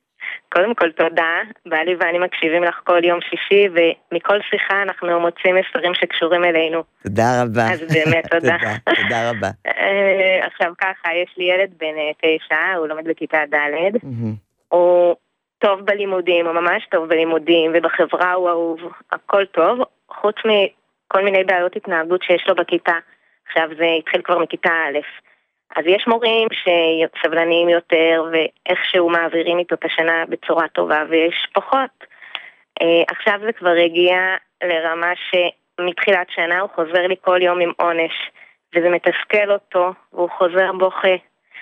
קודם כל תודה, בעלי ואני מקשיבים לך כל יום שישי, ומכל שיחה אנחנו מוצאים מסרים שקשורים אלינו.
תודה רבה.
אז באמת תודה.
תודה רבה.
עכשיו ככה, יש לי ילד בן 9, הוא לומד בכיתה ד', הוא טוב בלימודים, הוא ממש טוב בלימודים, ובחברה הוא אהוב, הכל טוב, חוץ מכל מיני בעיות התנהגות שיש לו בכיתה. עכשיו זה התחיל כבר מכיתה א'. אז יש מורים שסבלניים יותר, ואיכשהו מעבירים איתו את השנה בצורה טובה, ויש פחות. עכשיו זה כבר הגיע לרמה שמתחילת שנה הוא חוזר לי כל יום עם עונש, וזה מתסכל אותו, והוא חוזר בוכה.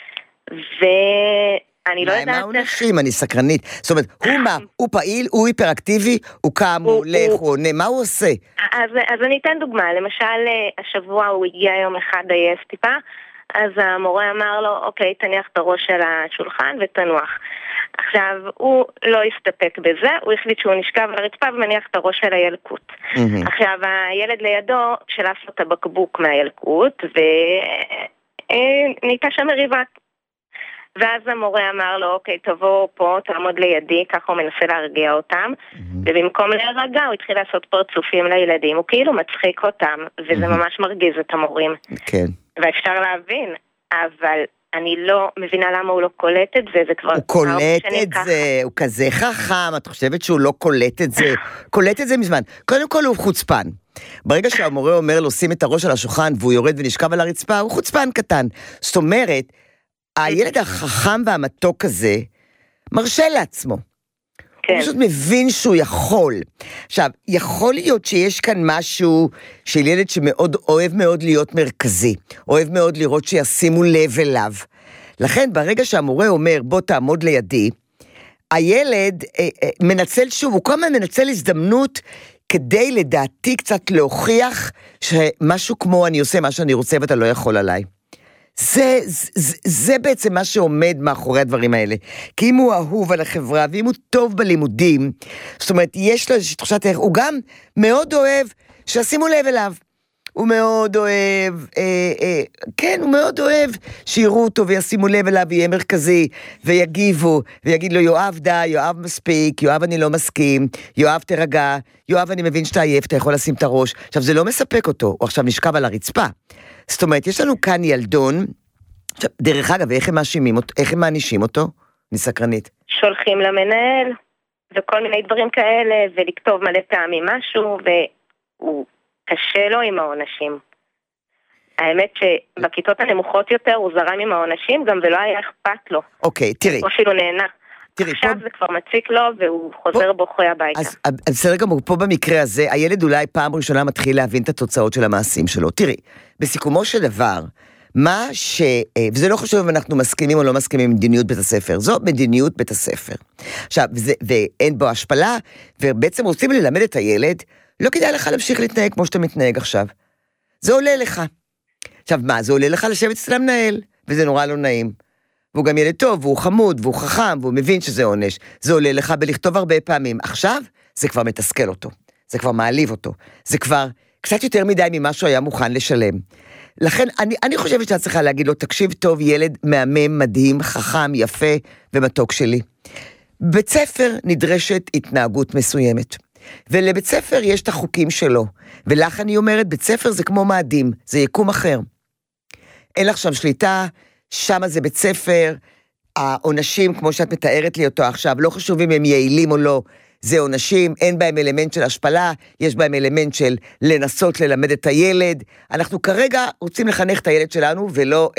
ואני לא יודעת...
מה עונשים? אני סקרנית. זאת אומרת, הוא מה? הוא פעיל? הוא היפראקטיבי? הוא קם? הוא הולך? הוא עונה? מה הוא עושה?
אז אני אתן דוגמה. למשל, השבוע הוא הגיע יום אחד עייף טיפה, אז המורה אמר לו, אוקיי, תניח את הראש של השולחן ותנוח. עכשיו, הוא לא הסתפק בזה, הוא החליט שהוא נשכב על הרצפה ומניח את הראש של הילקוט. עכשיו, הילד לידו שלף לו את הבקבוק מהילקוט, ונהייתה שם מריבה. ואז המורה אמר לו, אוקיי, תבוא פה, תעמוד לידי, ככה הוא מנסה להרגיע אותם, ובמקום להירגע הוא התחיל לעשות פרצופים לילדים, הוא כאילו מצחיק אותם, וזה ממש מרגיז את המורים.
כן.
ואפשר להבין, אבל אני לא מבינה למה הוא לא קולט את זה, זה כבר...
הוא קולט את זה, הוא כזה חכם, את חושבת שהוא לא קולט את זה? קולט את זה מזמן. קודם כל הוא חוצפן. ברגע שהמורה אומר לו, שים את הראש על השולחן, והוא יורד ונשכב על הרצפה, הוא חוצפן קטן. זאת אומרת, הילד החכם והמתוק הזה, מרשה לעצמו. הוא פשוט מבין שהוא יכול. עכשיו, יכול להיות שיש כאן משהו של ילד שמאוד אוהב מאוד להיות מרכזי, אוהב מאוד לראות שישימו לב אליו. לכן, ברגע שהמורה אומר, בוא תעמוד לידי, הילד מנצל שוב, הוא כל הזמן מנצל הזדמנות כדי לדעתי קצת להוכיח שמשהו כמו אני עושה מה שאני רוצה ואתה לא יכול עליי. זה בעצם מה שעומד מאחורי הדברים האלה. כי אם הוא אהוב על החברה, ואם הוא טוב בלימודים, זאת אומרת, יש לו איזושהי תחושת ערך, הוא גם מאוד אוהב שישימו לב אליו. הוא מאוד אוהב, כן, הוא מאוד אוהב שיראו אותו וישימו לב אליו, ויהיה מרכזי, ויגיבו, ויגיד לו, יואב די, יואב מספיק, יואב אני לא מסכים, יואב תרגע, יואב אני מבין שאתה עייף, אתה יכול לשים את הראש. עכשיו, זה לא מספק אותו, הוא עכשיו נשכב על הרצפה. זאת אומרת, יש לנו כאן ילדון, עכשיו, דרך אגב, איך הם מענישים אותו? אני סקרנית.
שולחים למנהל, וכל מיני דברים כאלה, ולכתוב מלא פעמים משהו, והוא קשה לו עם העונשים. האמת שבכיתות הנמוכות יותר, הוא זרם עם העונשים, גם ולא היה אכפת לו.
אוקיי, תראי.
או אפילו נהנה. עכשיו זה כבר מציק לו, והוא חוזר בוכה הביתה. אז
בסדר גמור, פה במקרה הזה, הילד אולי פעם ראשונה מתחיל להבין את התוצאות של המעשים שלו. תראי, בסיכומו של דבר, וזה לא חשוב אם אנחנו מסכימים או לא מסכימים עם מדיניות בית הספר, זו מדיניות בית הספר. עכשיו, ואין בו השפלה, ובעצם רוצים ללמד את הילד, לא כדאי לך להמשיך להתנהג כמו שאתה מתנהג עכשיו. זה עולה לך. עכשיו, מה? זה עולה לך לשבת אצל המנהל, וזה נורא לא נעים. והוא גם ילד טוב, והוא חמוד, והוא חכם, והוא מבין שזה עונש. זה עולה לך בלכתוב הרבה פעמים. עכשיו, זה כבר מתסכל אותו. זה כבר מעליב אותו. זה כבר קצת יותר מדי ממה שהוא היה מוכן לשלם. לכן, אני חושבת שאת צריכה להגיד לו, תקשיב טוב, ילד מהמם, מדהים, חכם, יפה ומתוק שלי. בית ספר נדרשת התנהגות מסוימת. ולבית ספר יש את החוקים שלו. ולך אני אומרת, בית ספר זה כמו מאדים, זה יקום אחר. אין לך שם שליטה, שם זה בית ספר, העונשים, כמו שאת מתארת לי אותו עכשיו, לא חשוב אם הם יעילים או לא, זה עונשים, אין בהם אלמנט של השפלה, יש בהם אלמנט של לנסות ללמד את הילד. אנחנו כרגע רוצים לחנך את הילד שלנו, ולא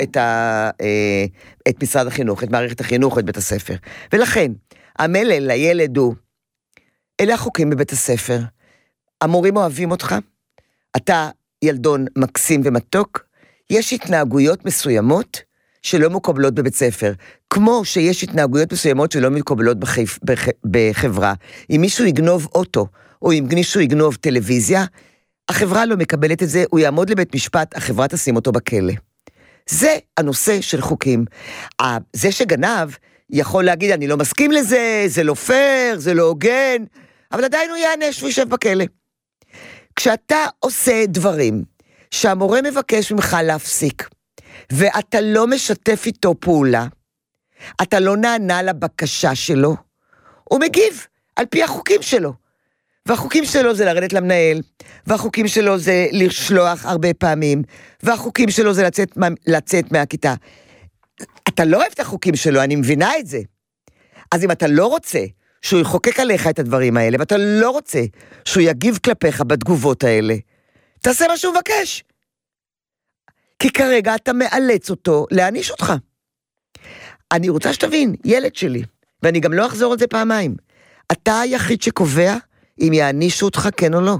את משרד החינוך, את מערכת החינוך, את בית הספר. ולכן, המלל לילד הוא, אלה החוקים בבית הספר, המורים אוהבים אותך, אתה ילדון מקסים ומתוק, יש התנהגויות מסוימות שלא מקובלות בבית ספר, כמו שיש התנהגויות מסוימות שלא מקובלות בחברה. אם מישהו יגנוב אוטו, או אם מישהו יגנוב טלוויזיה, החברה לא מקבלת את זה, הוא יעמוד לבית משפט, החברה תשים אותו בכלא. זה הנושא של חוקים. זה שגנב יכול להגיד, אני לא מסכים לזה, זה לא פייר, זה לא הוגן, אבל עדיין הוא יענש וישב בכלא. כשאתה עושה דברים שהמורה מבקש ממך להפסיק, ואתה לא משתף איתו פעולה, אתה לא נענה לבקשה שלו, הוא מגיב על פי החוקים שלו. והחוקים שלו זה לרדת למנהל, והחוקים שלו זה לשלוח הרבה פעמים, והחוקים שלו זה לצאת מהכיתה. אתה לא אוהב את החוקים שלו, אני מבינה את זה. אז אם אתה לא רוצה שהוא יחוקק עליך את הדברים האלה, ואתה לא רוצה שהוא יגיב כלפיך בתגובות האלה, תעשה מה שהוא מבקש. כי כרגע אתה מאלץ אותו להעניש אותך. אני רוצה שתבין, ילד שלי, ואני גם לא אחזור על זה פעמיים, אתה היחיד שקובע אם יענישו אותך כן או לא.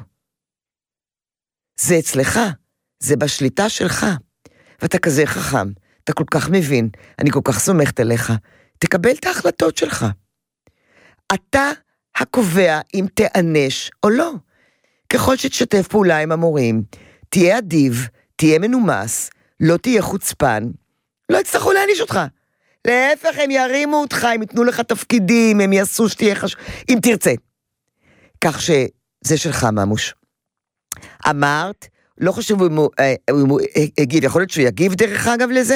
זה אצלך, זה בשליטה שלך, ואתה כזה חכם, אתה כל כך מבין, אני כל כך סומכת עליך, תקבל את ההחלטות שלך. אתה הקובע אם תענש או לא. ככל שתשתף פעולה עם המורים, תהיה אדיב, תהיה מנומס, לא תהיה חוצפן, לא יצטרכו להעניש אותך. להפך, הם ירימו אותך, הם ייתנו לך תפקידים, הם יעשו שתהיה חשוב, אם תרצה. כך שזה שלך, ממוש. אמרת, לא חשוב אם הוא הגיב, יכול להיות שהוא יגיב דרך אגב לזה?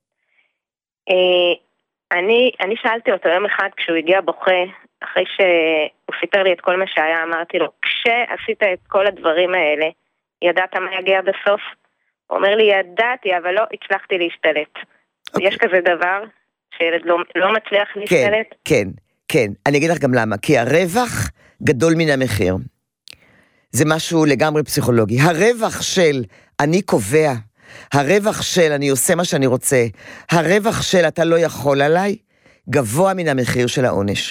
אני שאלתי אותו יום אחד כשהוא הגיע בוכה, אחרי שהוא סיפר לי את כל מה שהיה, אמרתי לו, כשעשית את כל הדברים האלה, ידעת מה יגיע בסוף? הוא אומר לי, ידעתי, אבל לא הצלחתי להשתלט. יש כזה דבר שילד לא מצליח להשתלט?
כן. אני אגיד לך גם למה. כי הרווח גדול מן המחיר. זה משהו לגמרי פסיכולוגי. הרווח של אני קובע, הרווח של אני עושה מה שאני רוצה, הרווח של אתה לא יכול עליי, גבוה מן המחיר של העונש.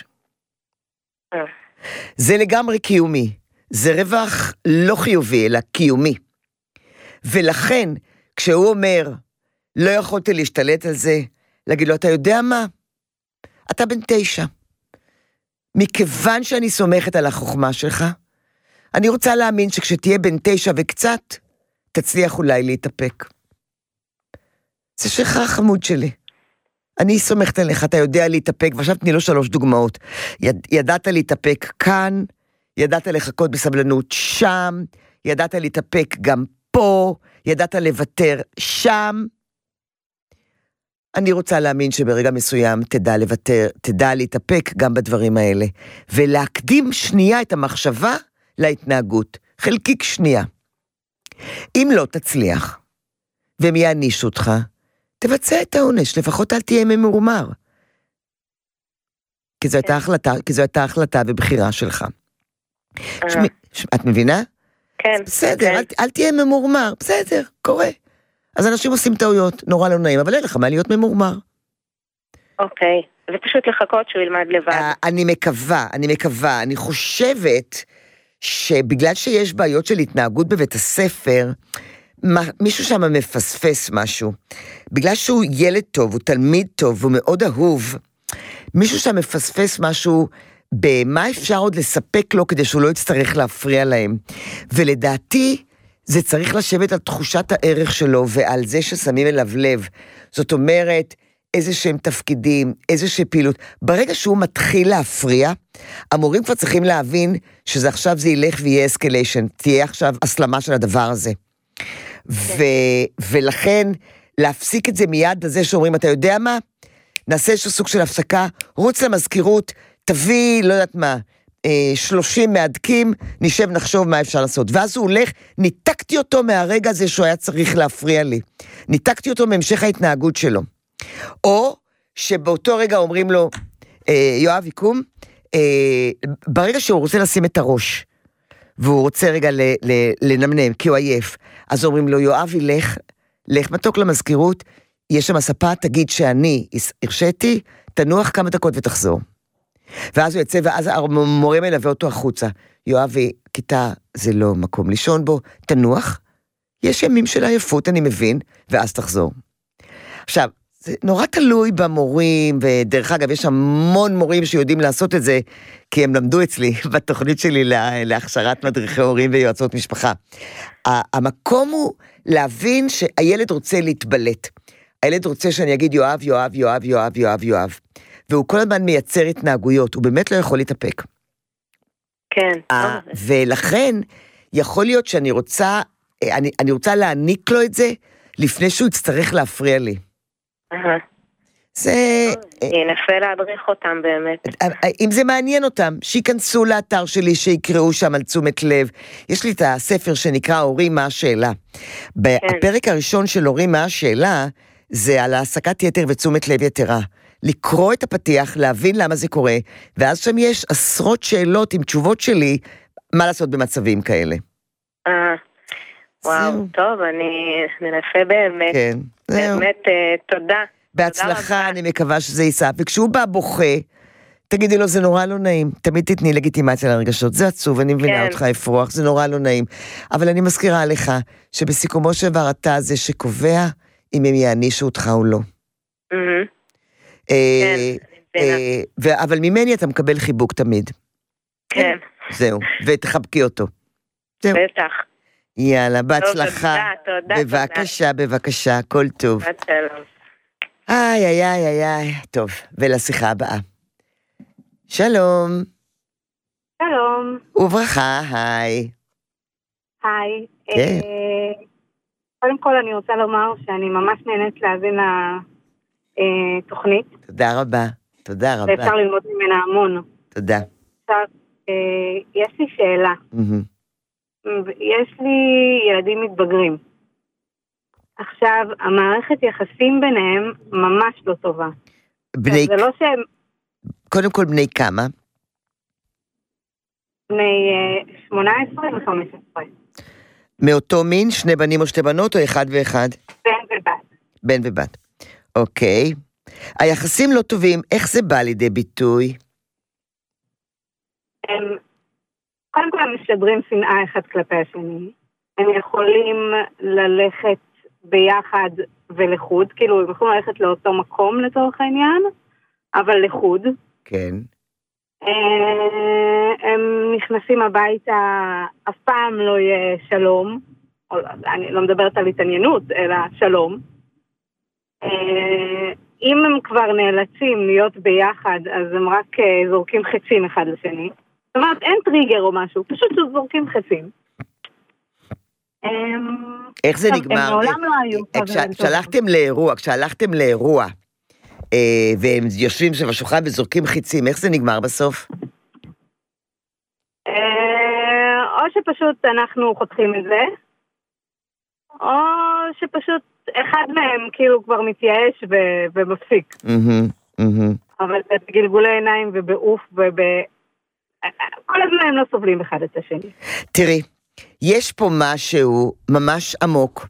זה לגמרי קיומי. זה רווח לא חיובי, אלא קיומי. ולכן, כשהוא אומר, לא יכולתי להשתלט על זה, להגיד לו, אתה יודע מה? אתה בן 9. מכיוון שאני סומכת על החוכמה שלך, אני רוצה להאמין שכשתהיה בן 9 וקצת, תצליח אולי להתאפק. זה שלך חמוד שלי. אני סומכת עליך, אתה יודע להתאפק, ועכשיו תני לו 3 דוגמאות. ידעת להתאפק כאן, ידעת לחכות בסבלנות שם, ידעת להתאפק גם פה, ידעת לוותר שם. אני רוצה להאמין שברגע מסוים תדע לוותר, תדע להתאפק גם בדברים האלה, ולהקדים שנייה את המחשבה להתנהגות, חלקיק שנייה. אם לא תצליח, והם יענישו אותך, תבצע את העונש, לפחות אל תהיה ממורמר. כי זו הייתה החלטה ובחירה שלך. את מבינה?
כן.
בסדר, אל תהיה ממורמר, בסדר, קורה. אז אנשים עושים טעויות, נורא לא נעים, אבל אין לך מה להיות ממורמר.
אוקיי, ופשוט לחכות שהוא ילמד לבד.
אני מקווה, אני חושבת שבגלל שיש בעיות של התנהגות בבית הספר, מישהו שם מפספס משהו. בגלל שהוא ילד טוב, הוא תלמיד טוב, הוא מאוד אהוב, מישהו שם מפספס משהו במה אפשר עוד לספק לו כדי שהוא לא יצטרך להפריע להם. ולדעתי, זה צריך לשבת על תחושת הערך שלו ועל זה ששמים אליו לב. זאת אומרת, איזה שהם תפקידים, איזה פעילות. ברגע שהוא מתחיל להפריע, המורים כבר צריכים להבין שזה עכשיו זה ילך ויהיה אסקליישן, תהיה עכשיו הסלמה של הדבר הזה. ולכן להפסיק את זה מיד לזה שאומרים, אתה יודע מה? נעשה איזשהו סוג של הפסקה, רוץ למזכירות, תביא, לא יודעת מה, 30 מהדקים, נשב נחשוב מה אפשר לעשות. ואז הוא הולך, ניתקתי אותו מהרגע הזה שהוא היה צריך להפריע לי. ניתקתי אותו מהמשך ההתנהגות שלו. או שבאותו רגע אומרים לו, יואב יקום, ברגע שהוא רוצה לשים את הראש, והוא רוצה רגע לנמנם, כי הוא עייף, אז אומרים לו, יואב ילך, לך מתוק למזכירות, יש שם ספה, תגיד שאני הרשיתי, תנוח כמה דקות ותחזור. ואז הוא יצא, ואז המורה מלווה אותו החוצה. יואבי, כיתה זה לא מקום לישון בו, תנוח, יש ימים של עייפות, אני מבין, ואז תחזור. עכשיו, זה נורא תלוי במורים, ודרך אגב, יש המון מורים שיודעים לעשות את זה, כי הם למדו אצלי בתוכנית שלי להכשרת מדריכי הורים ויועצות משפחה. המקום הוא להבין שהילד רוצה להתבלט. הילד רוצה שאני אגיד יואב, יואב, יואב, יואב, יואב, יואב. והוא כל הזמן מייצר התנהגויות, הוא באמת לא יכול להתאפק.
כן.
ולכן, יכול להיות שאני רוצה, אני רוצה להעניק לו את זה, לפני שהוא יצטרך להפריע לי.
אני אנסה להדריך אותם באמת.
אם זה מעניין אותם, שיכנסו לאתר שלי, שיקראו שם על תשומת לב. יש לי את הספר שנקרא הורים מה השאלה. הפרק הראשון של הורים מה השאלה, זה על העסקת יתר ותשומת לב יתרה. לקרוא את הפתיח, להבין למה זה קורה, ואז שם יש עשרות שאלות עם תשובות שלי, מה לעשות במצבים כאלה.
וואו, טוב, אני ננסה באמת.
כן, זהו.
באמת, תודה.
בהצלחה, אני מקווה שזה ייסע. וכשהוא בא בוכה, תגידי לו, זה נורא לא נעים. תמיד תתני לגיטימציה לרגשות. זה עצוב, אני מבינה אותך אפרוח, זה נורא לא נעים. אבל אני מזכירה לך, שבסיכומו של דבר אתה זה שקובע אם הם יענישו אותך או לא. אבל ממני אתה מקבל חיבוק תמיד.
כן.
זהו, ותחבקי אותו.
בטח.
יאללה, בהצלחה.
תודה.
בבקשה, בבקשה, כל טוב. איי. טוב, ולשיחה הבאה. שלום.
שלום.
וברכה, היי.
היי.
כן.
קודם כל אני רוצה לומר שאני ממש נהנית להבין לתוכנית.
תודה רבה.
ואפשר ללמוד ממנה המון.
תודה.
עכשיו, יש לי שאלה. יש לי ילדים מתבגרים. עכשיו, המערכת יחסים ביניהם ממש לא טובה. זה לא שהם...
קודם כל, בני כמה?
בני 18 ו-15.
מאותו מין, שני בנים או שתי בנות, או אחד ואחד? בן ובת. אוקיי. היחסים לא טובים, איך זה בא לידי ביטוי?
קודם כל הם משדרים שנאה אחד כלפי השני. הם יכולים ללכת ביחד ולחוד, כאילו הם יכולים ללכת לאותו מקום לצורך העניין, אבל לחוד.
כן.
הם נכנסים הביתה, אף פעם לא יהיה שלום, אני לא מדברת על התעניינות, אלא שלום. אם הם כבר נאלצים להיות ביחד, אז הם רק זורקים חצים אחד לשני. זאת אומרת, אין טריגר או משהו, פשוט זורקים חצים.
איך זה נגמר?
הם מעולם לא היו.
כשהלכתם לאירוע, והם יושבים שבשולחן וזורקים חיצים, איך זה נגמר בסוף?
או שפשוט אנחנו חותכים את זה, או שפשוט אחד מהם כאילו כבר מתייאש ומפסיק. אבל בגלגולי עיניים ובעוף כל הזמן הם לא סובלים אחד את השני.
תראי, יש פה משהו ממש עמוק,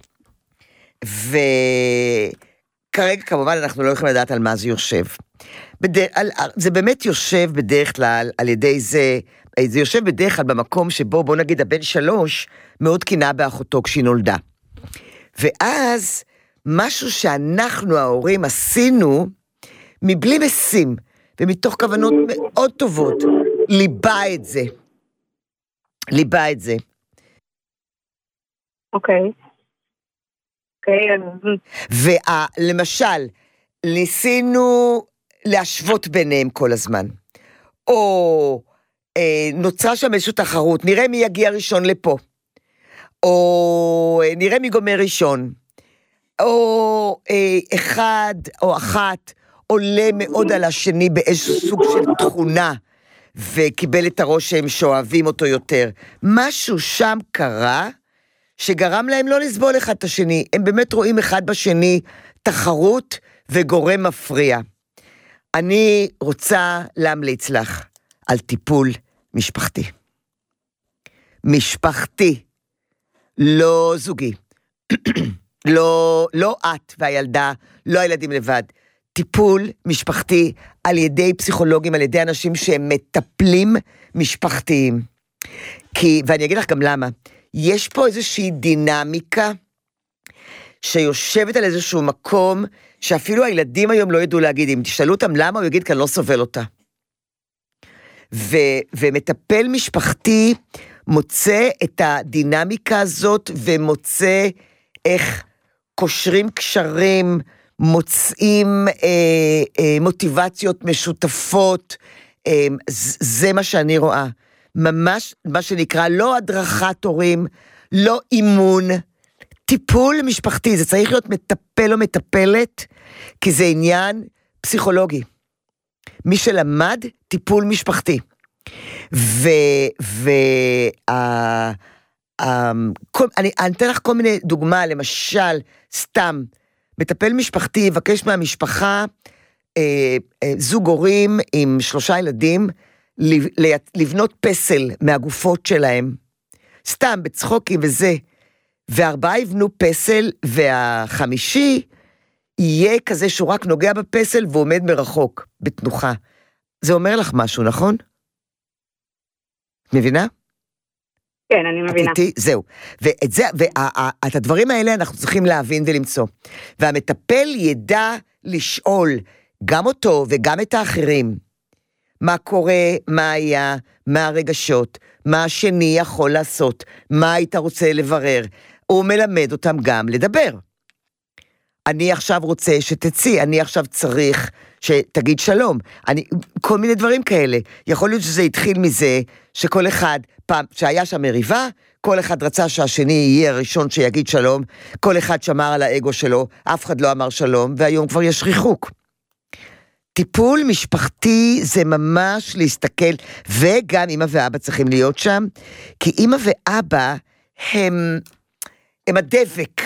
וכרגע כמובן אנחנו לא יכולים לדעת על מה זה יושב. זה באמת יושב בדרך כלל על ידי זה יושב בדרך כלל במקום שבו, בוא נגיד, הבן 3 מאוד קינה באחותו כשהיא נולדה. ואז משהו שאנחנו ההורים עשינו, מבלי משים, ומתוך כוונות מאוד טובות, ליבה את זה.
אוקיי.
ולמשל, ניסינו להשוות ביניהם כל הזמן. או נוצרה שם איזושהי תחרות, נראה מי יגיע ראשון לפה. או נראה מי גומר ראשון. או אחד או אחת עולה מאוד על השני באיזשהו סוג של תכונה, וקיבל את הראש שהם שאוהבים אותו יותר. משהו שם קרה, שגרם להם לא לסבול אחד את השני. הם באמת רואים אחד בשני תחרות וגורם מפריע. אני רוצה להמליץ לך על טיפול משפחתי. משפחתי, לא זוגי. לא את והילדה, לא הילדים לבד. טיפול משפחתי על ידי פסיכולוגים, על ידי אנשים שהם מטפלים משפחתיים. ואני אגיד לך גם למה, יש פה איזושהי דינמיקה שיושבת על איזשהו מקום שאפילו הילדים היום לא ידעו להגיד, אם תשאלו אותם למה, הוא יגיד כי אני לא סובל אותה. ומטפל משפחתי מוצא את הדינמיקה הזאת, ומוצא איך קושרים קשרים, מוצאים מוטיבציות משותפות, זה מה שאני רואה. ממש מה שנקרא, לא הדרכת הורים, לא אימון, טיפול משפחתי, זה צריך להיות מטפל או מטפלת, כי זה עניין פסיכולוגי, מי שלמד טיפול משפחתי, אני אתן לך כל מיני דוגמה, למשל, סתם, מטפל משפחתי יבקש מהמשפחה, זוג הורים עם 3 ילדים, לבנות פסל מהגופות שלהם, סתם בצחוקים וזה, 4 יבנו פסל, 5 יהיה כזה שהוא רק נוגע בפסל ועומד מרחוק, בתנוחה. זה אומר לך משהו, נכון? מבינה?
כן, אני מבינה.
זהו. ואת הדברים האלה אנחנו צריכים להבין ולמצוא. והמטפל ידע לשאול גם אותו וגם את האחרים, מה קורה, מה היה, מה הרגשות, מה השני יכול לעשות, מה היית רוצה לברר. הוא מלמד אותם גם לדבר. אני עכשיו רוצה שתציא, אני עכשיו צריך שתגיד שלום. כל מיני דברים כאלה. יכול להיות שזה התחיל מזה שכל אחד, פעם שהיה שם מריבה, כל אחד רצה שהשני יהיה הראשון שיגיד שלום, כל אחד שמר על האגו שלו, אף אחד לא אמר שלום, והיום כבר יש ריחוק. טיפול משפחתי זה ממש להסתכל, וגם אמא ואבא צריכים להיות שם, כי אמא ואבא הם הדבק,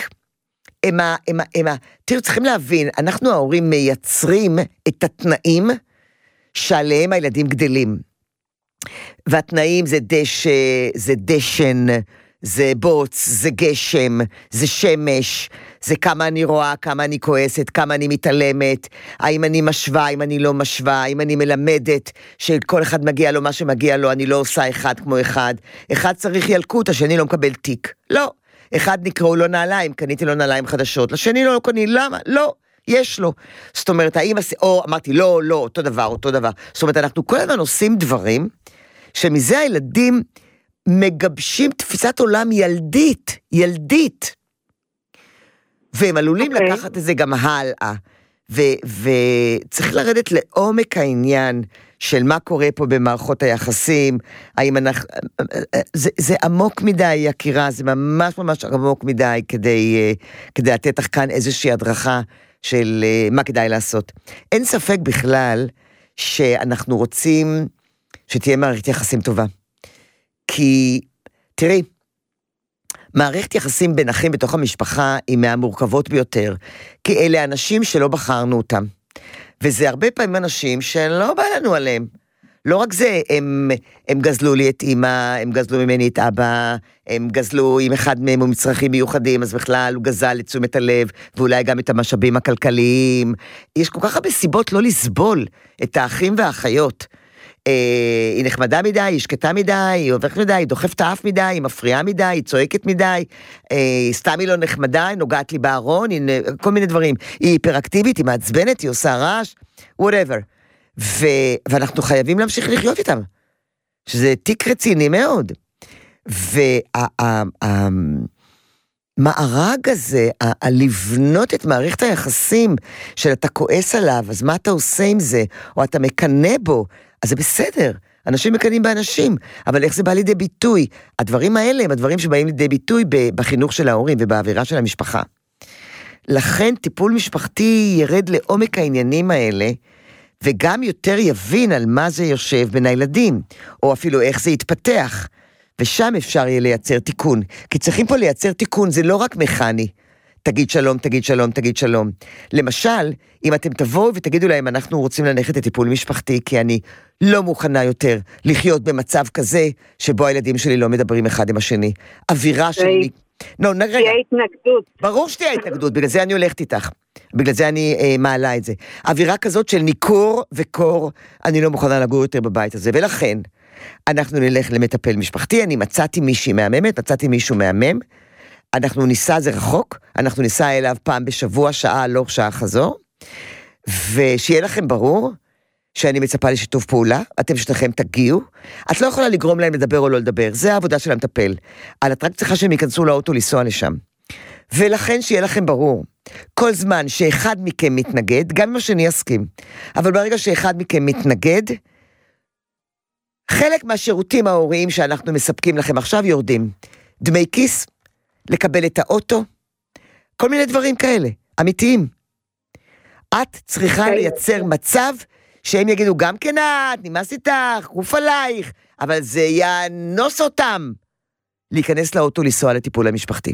תראו, צריכים להבין, אנחנו ההורים מייצרים את התנאים שעליהם הילדים גדלים. והתנאים זה דשא, זה דשן, זה בוץ, זה גשם, זה שמש, זה כמה אני רואה, כמה אני כועסת, כמה אני מתעלמת, האם אני משווה, האם אני לא משווה, האם אני מלמדת שכל אחד מגיע לו מה שמגיע לו, אני לא עושה אחד כמו אחד. אחד צריך ילקוט, השני לא מקבל תיק. לא. אחד נקראו לו נעליים, קניתי לו נעליים חדשות, לשני לא קניתי, למה? לא, יש לו. זאת אומרת, אמרתי, לא, אותו דבר. זאת אומרת, אנחנו כל הזמן עושים דברים, שמזה הילדים מגבשים תפיסת עולם ילדית. והם עלולים לקחת את זה גם הלאה. וצריך לרדת לעומק העניין של מה קורה פה במערכות היחסים, האם זה עמוק מדי, יקירה, זה ממש ממש עמוק מדי, כדי לתת לך כאן איזושהי הדרכה של מה כדאי לעשות. אין ספק בכלל שאנחנו רוצים שתהיה מערכת יחסים טובה. כי, תראי, מערכת יחסים בין אחים בתוך המשפחה היא מהמורכבות ביותר, כי אלה אנשים שלא בחרנו אותם. וזה הרבה פעמים אנשים שלא בא לנו עליהם. לא רק זה, הם גזלו לי את אמא, הם גזלו ממני את אבא, הם גזלו עם אחד מהם ומצרכים מיוחדים, אז בכלל הוא גזל את תשומת הלב, ואולי גם את המשאבים הכלכליים. יש כל כך הרבה סיבות לא לסבול את האחים והאחיות. היא נחמדה מדי, היא שקטה מדי, היא עוברת מדי, היא דוחפת האף מדי, היא מפריעה מדי, היא צועקת מדי, סתם היא לא נחמדה, היא נוגעת לי בארון, כל מיני דברים. היא היפראקטיבית, היא מעצבנת, היא עושה רעש, whatever. ואנחנו חייבים להמשיך לחיות איתם. שזה תיק רציני מאוד. המארג הזה, לבנות את מערכת היחסים, של אתה כועס עליו, אז מה אתה עושה עם זה, או אתה מקנה בו, אז זה בסדר, אנשים מקנים באנשים, אבל איך זה בא לידי ביטוי? הדברים האלה הם הדברים שבאים לידי ביטוי בחינוך של ההורים ובאווירה של המשפחה. לכן טיפול משפחתי ירד לעומק העניינים האלה, וגם יותר יבין על מה זה יושב בין הילדים, או אפילו איך זה יתפתח, ושם אפשר יהיה לייצר תיקון, כי צריכים פה לייצר תיקון, זה לא רק מכני, תגיד שלום, תגיד שלום, תגיד שלום. למשל, אם אתם תבואו ותגידו להם, אנחנו רוצים ללכת לטיפול משפחתי, כי אני לא מוכנה יותר לחיות במצב כזה, שבו הילדים שלי לא מדברים אחד עם השני. אווירה שלי...
תהיה התנגדות.
ברור שתהיה התנגדות, בגלל זה אני הולכת איתך. בגלל זה אני מעלה את זה. אווירה כזאת של ניכור וקור, אני לא מוכנה לגור יותר בבית הזה, ולכן אנחנו נלך למטפל משפחתי, אני מצאתי מישהי מהממת, מצאתי מישהו מהמם, אנחנו ניסע, זה רחוק, אנחנו ניסע אליו פעם בשבוע, שעה, לא שעה חזור, ושיהיה לכם ברור, שאני מצפה לשיתוף פעולה, אתם שתכם תגיעו, את לא יכולה לגרום להם לדבר או לא לדבר, זה העבודה של המטפל, אבל את רק צריכה שהם ייכנסו לאוטו לנסוע לשם, ולכן שיהיה לכם ברור, כל זמן שאחד מכם מתנגד, גם אם השני יסכים, אבל ברגע שאחד מכם מתנגד, חלק מהשירותים ההוריים שאנחנו מספקים לכם עכשיו יורדים, דמי כיס, לקבל את האוטו, כל מיני דברים כאלה, אמיתיים. את צריכה לייצר מצב שהם יגידו, גם כן את, נמאס איתך, גוף עלייך, אבל זה יאנוס אותם להיכנס לאוטו, לנסוע לטיפול המשפחתי.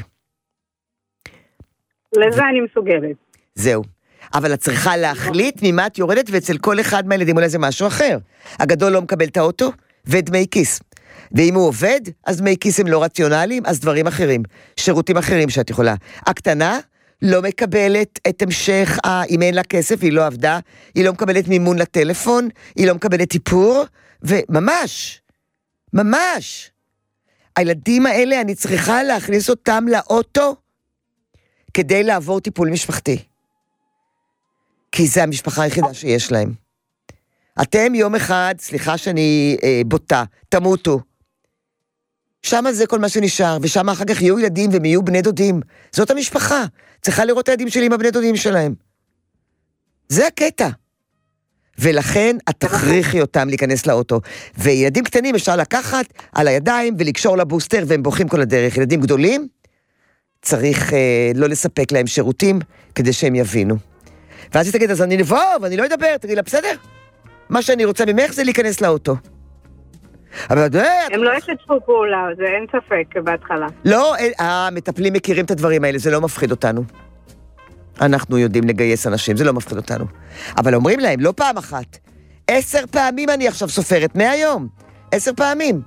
לזה אני מסוגלת.
זהו. אבל את צריכה להחליט ממה את יורדת, ואצל כל אחד מהילדים אולי זה משהו אחר. הגדול לא מקבל את האוטו, ודמי כיס. ואם הוא עובד, אז דמי כיס הם לא רציונליים, אז דברים אחרים, שירותים אחרים שאת יכולה. הקטנה לא מקבלת את המשך, אם אין לה כסף, היא לא עבדה, היא לא מקבלת מימון לטלפון, היא לא מקבלת טיפור, וממש, ממש. הילדים האלה, אני צריכה להכניס אותם לאוטו, כדי לעבור טיפול משפחתי. כי זה המשפחה היחידה שיש להם. אתם יום אחד, סליחה שאני בוטה, תמותו. שם זה כל מה שנשאר, ושם אחר כך יהיו ילדים והם יהיו בני דודים. זאת המשפחה. צריכה לראות את הילדים שלי עם הבני דודים שלהם. זה הקטע. ולכן את תכריחי אותם להיכנס לאוטו. וילדים קטנים אפשר לקחת על הידיים ולקשור לבוסטר, והם בורחים כל הדרך. ילדים גדולים, צריך לא לספק להם שירותים, כדי שהם יבינו. ואז היא תגיד, אז אני נבוא, ואני לא אדבר, תגיד לה, בסדר? מה שאני רוצה ממך זה להיכנס לאוטו. אבל
הם לא ישתפו פעולה, זה אין ספק בהתחלה.
לא, המטפלים מכירים את הדברים האלה, זה לא מפחיד אותנו. אנחנו יודעים לגייס אנשים, זה לא מפחיד אותנו. אבל אומרים להם, לא פעם אחת, 10 פעמים אני עכשיו סופרת, מהיום, 10 פעמים.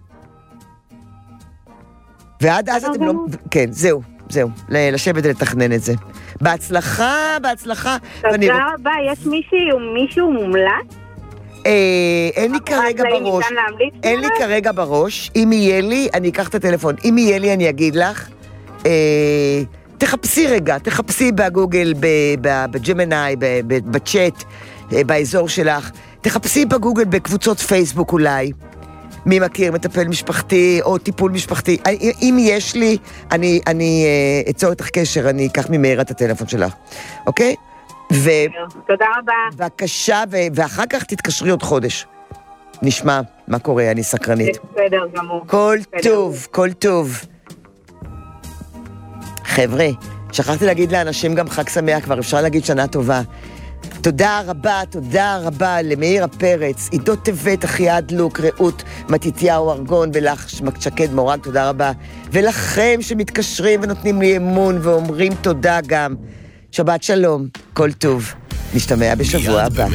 ועד אז אתם לא... כן, זהו, לשבת ולתכנן את זה. בהצלחה, בהצלחה.
תודה רבה, יש מישהו מומלץ?
אין לי כרגע בראש. אין לי כרגע בראש. אם יהיה לי, אני אקח את הטלפון. אם יהיה לי, אני אגיד לך. תחפשי רגע, תחפשי בגוגל, בג'מיני, בצ'אט, באזור שלך. תחפשי בגוגל, בקבוצות פייסבוק אולי. מי מכיר מטפל משפחתי או טיפול משפחתי. אם יש לי, אני אצור איתך קשר, אני אקח ממהרה את הטלפון שלך. אוקיי?
תודה רבה.
בבקשה, ואחר כך תתקשרי עוד חודש. נשמע מה קורה, אני סקרנית.
בסדר גמור.
כל טוב, כל טוב. חבר'ה, שכחתי להגיד לאנשים גם חג שמח, כבר אפשר להגיד שנה טובה. תודה רבה למאיר הפרץ, עידו טבת, אחייד לוק, רעות, מתיתיהו ארגון ולך שקד מורג, תודה רבה. ולכם שמתקשרים ונותנים לי אמון ואומרים תודה גם. שבת שלום, כל טוב, נשתמע בשבוע הבא.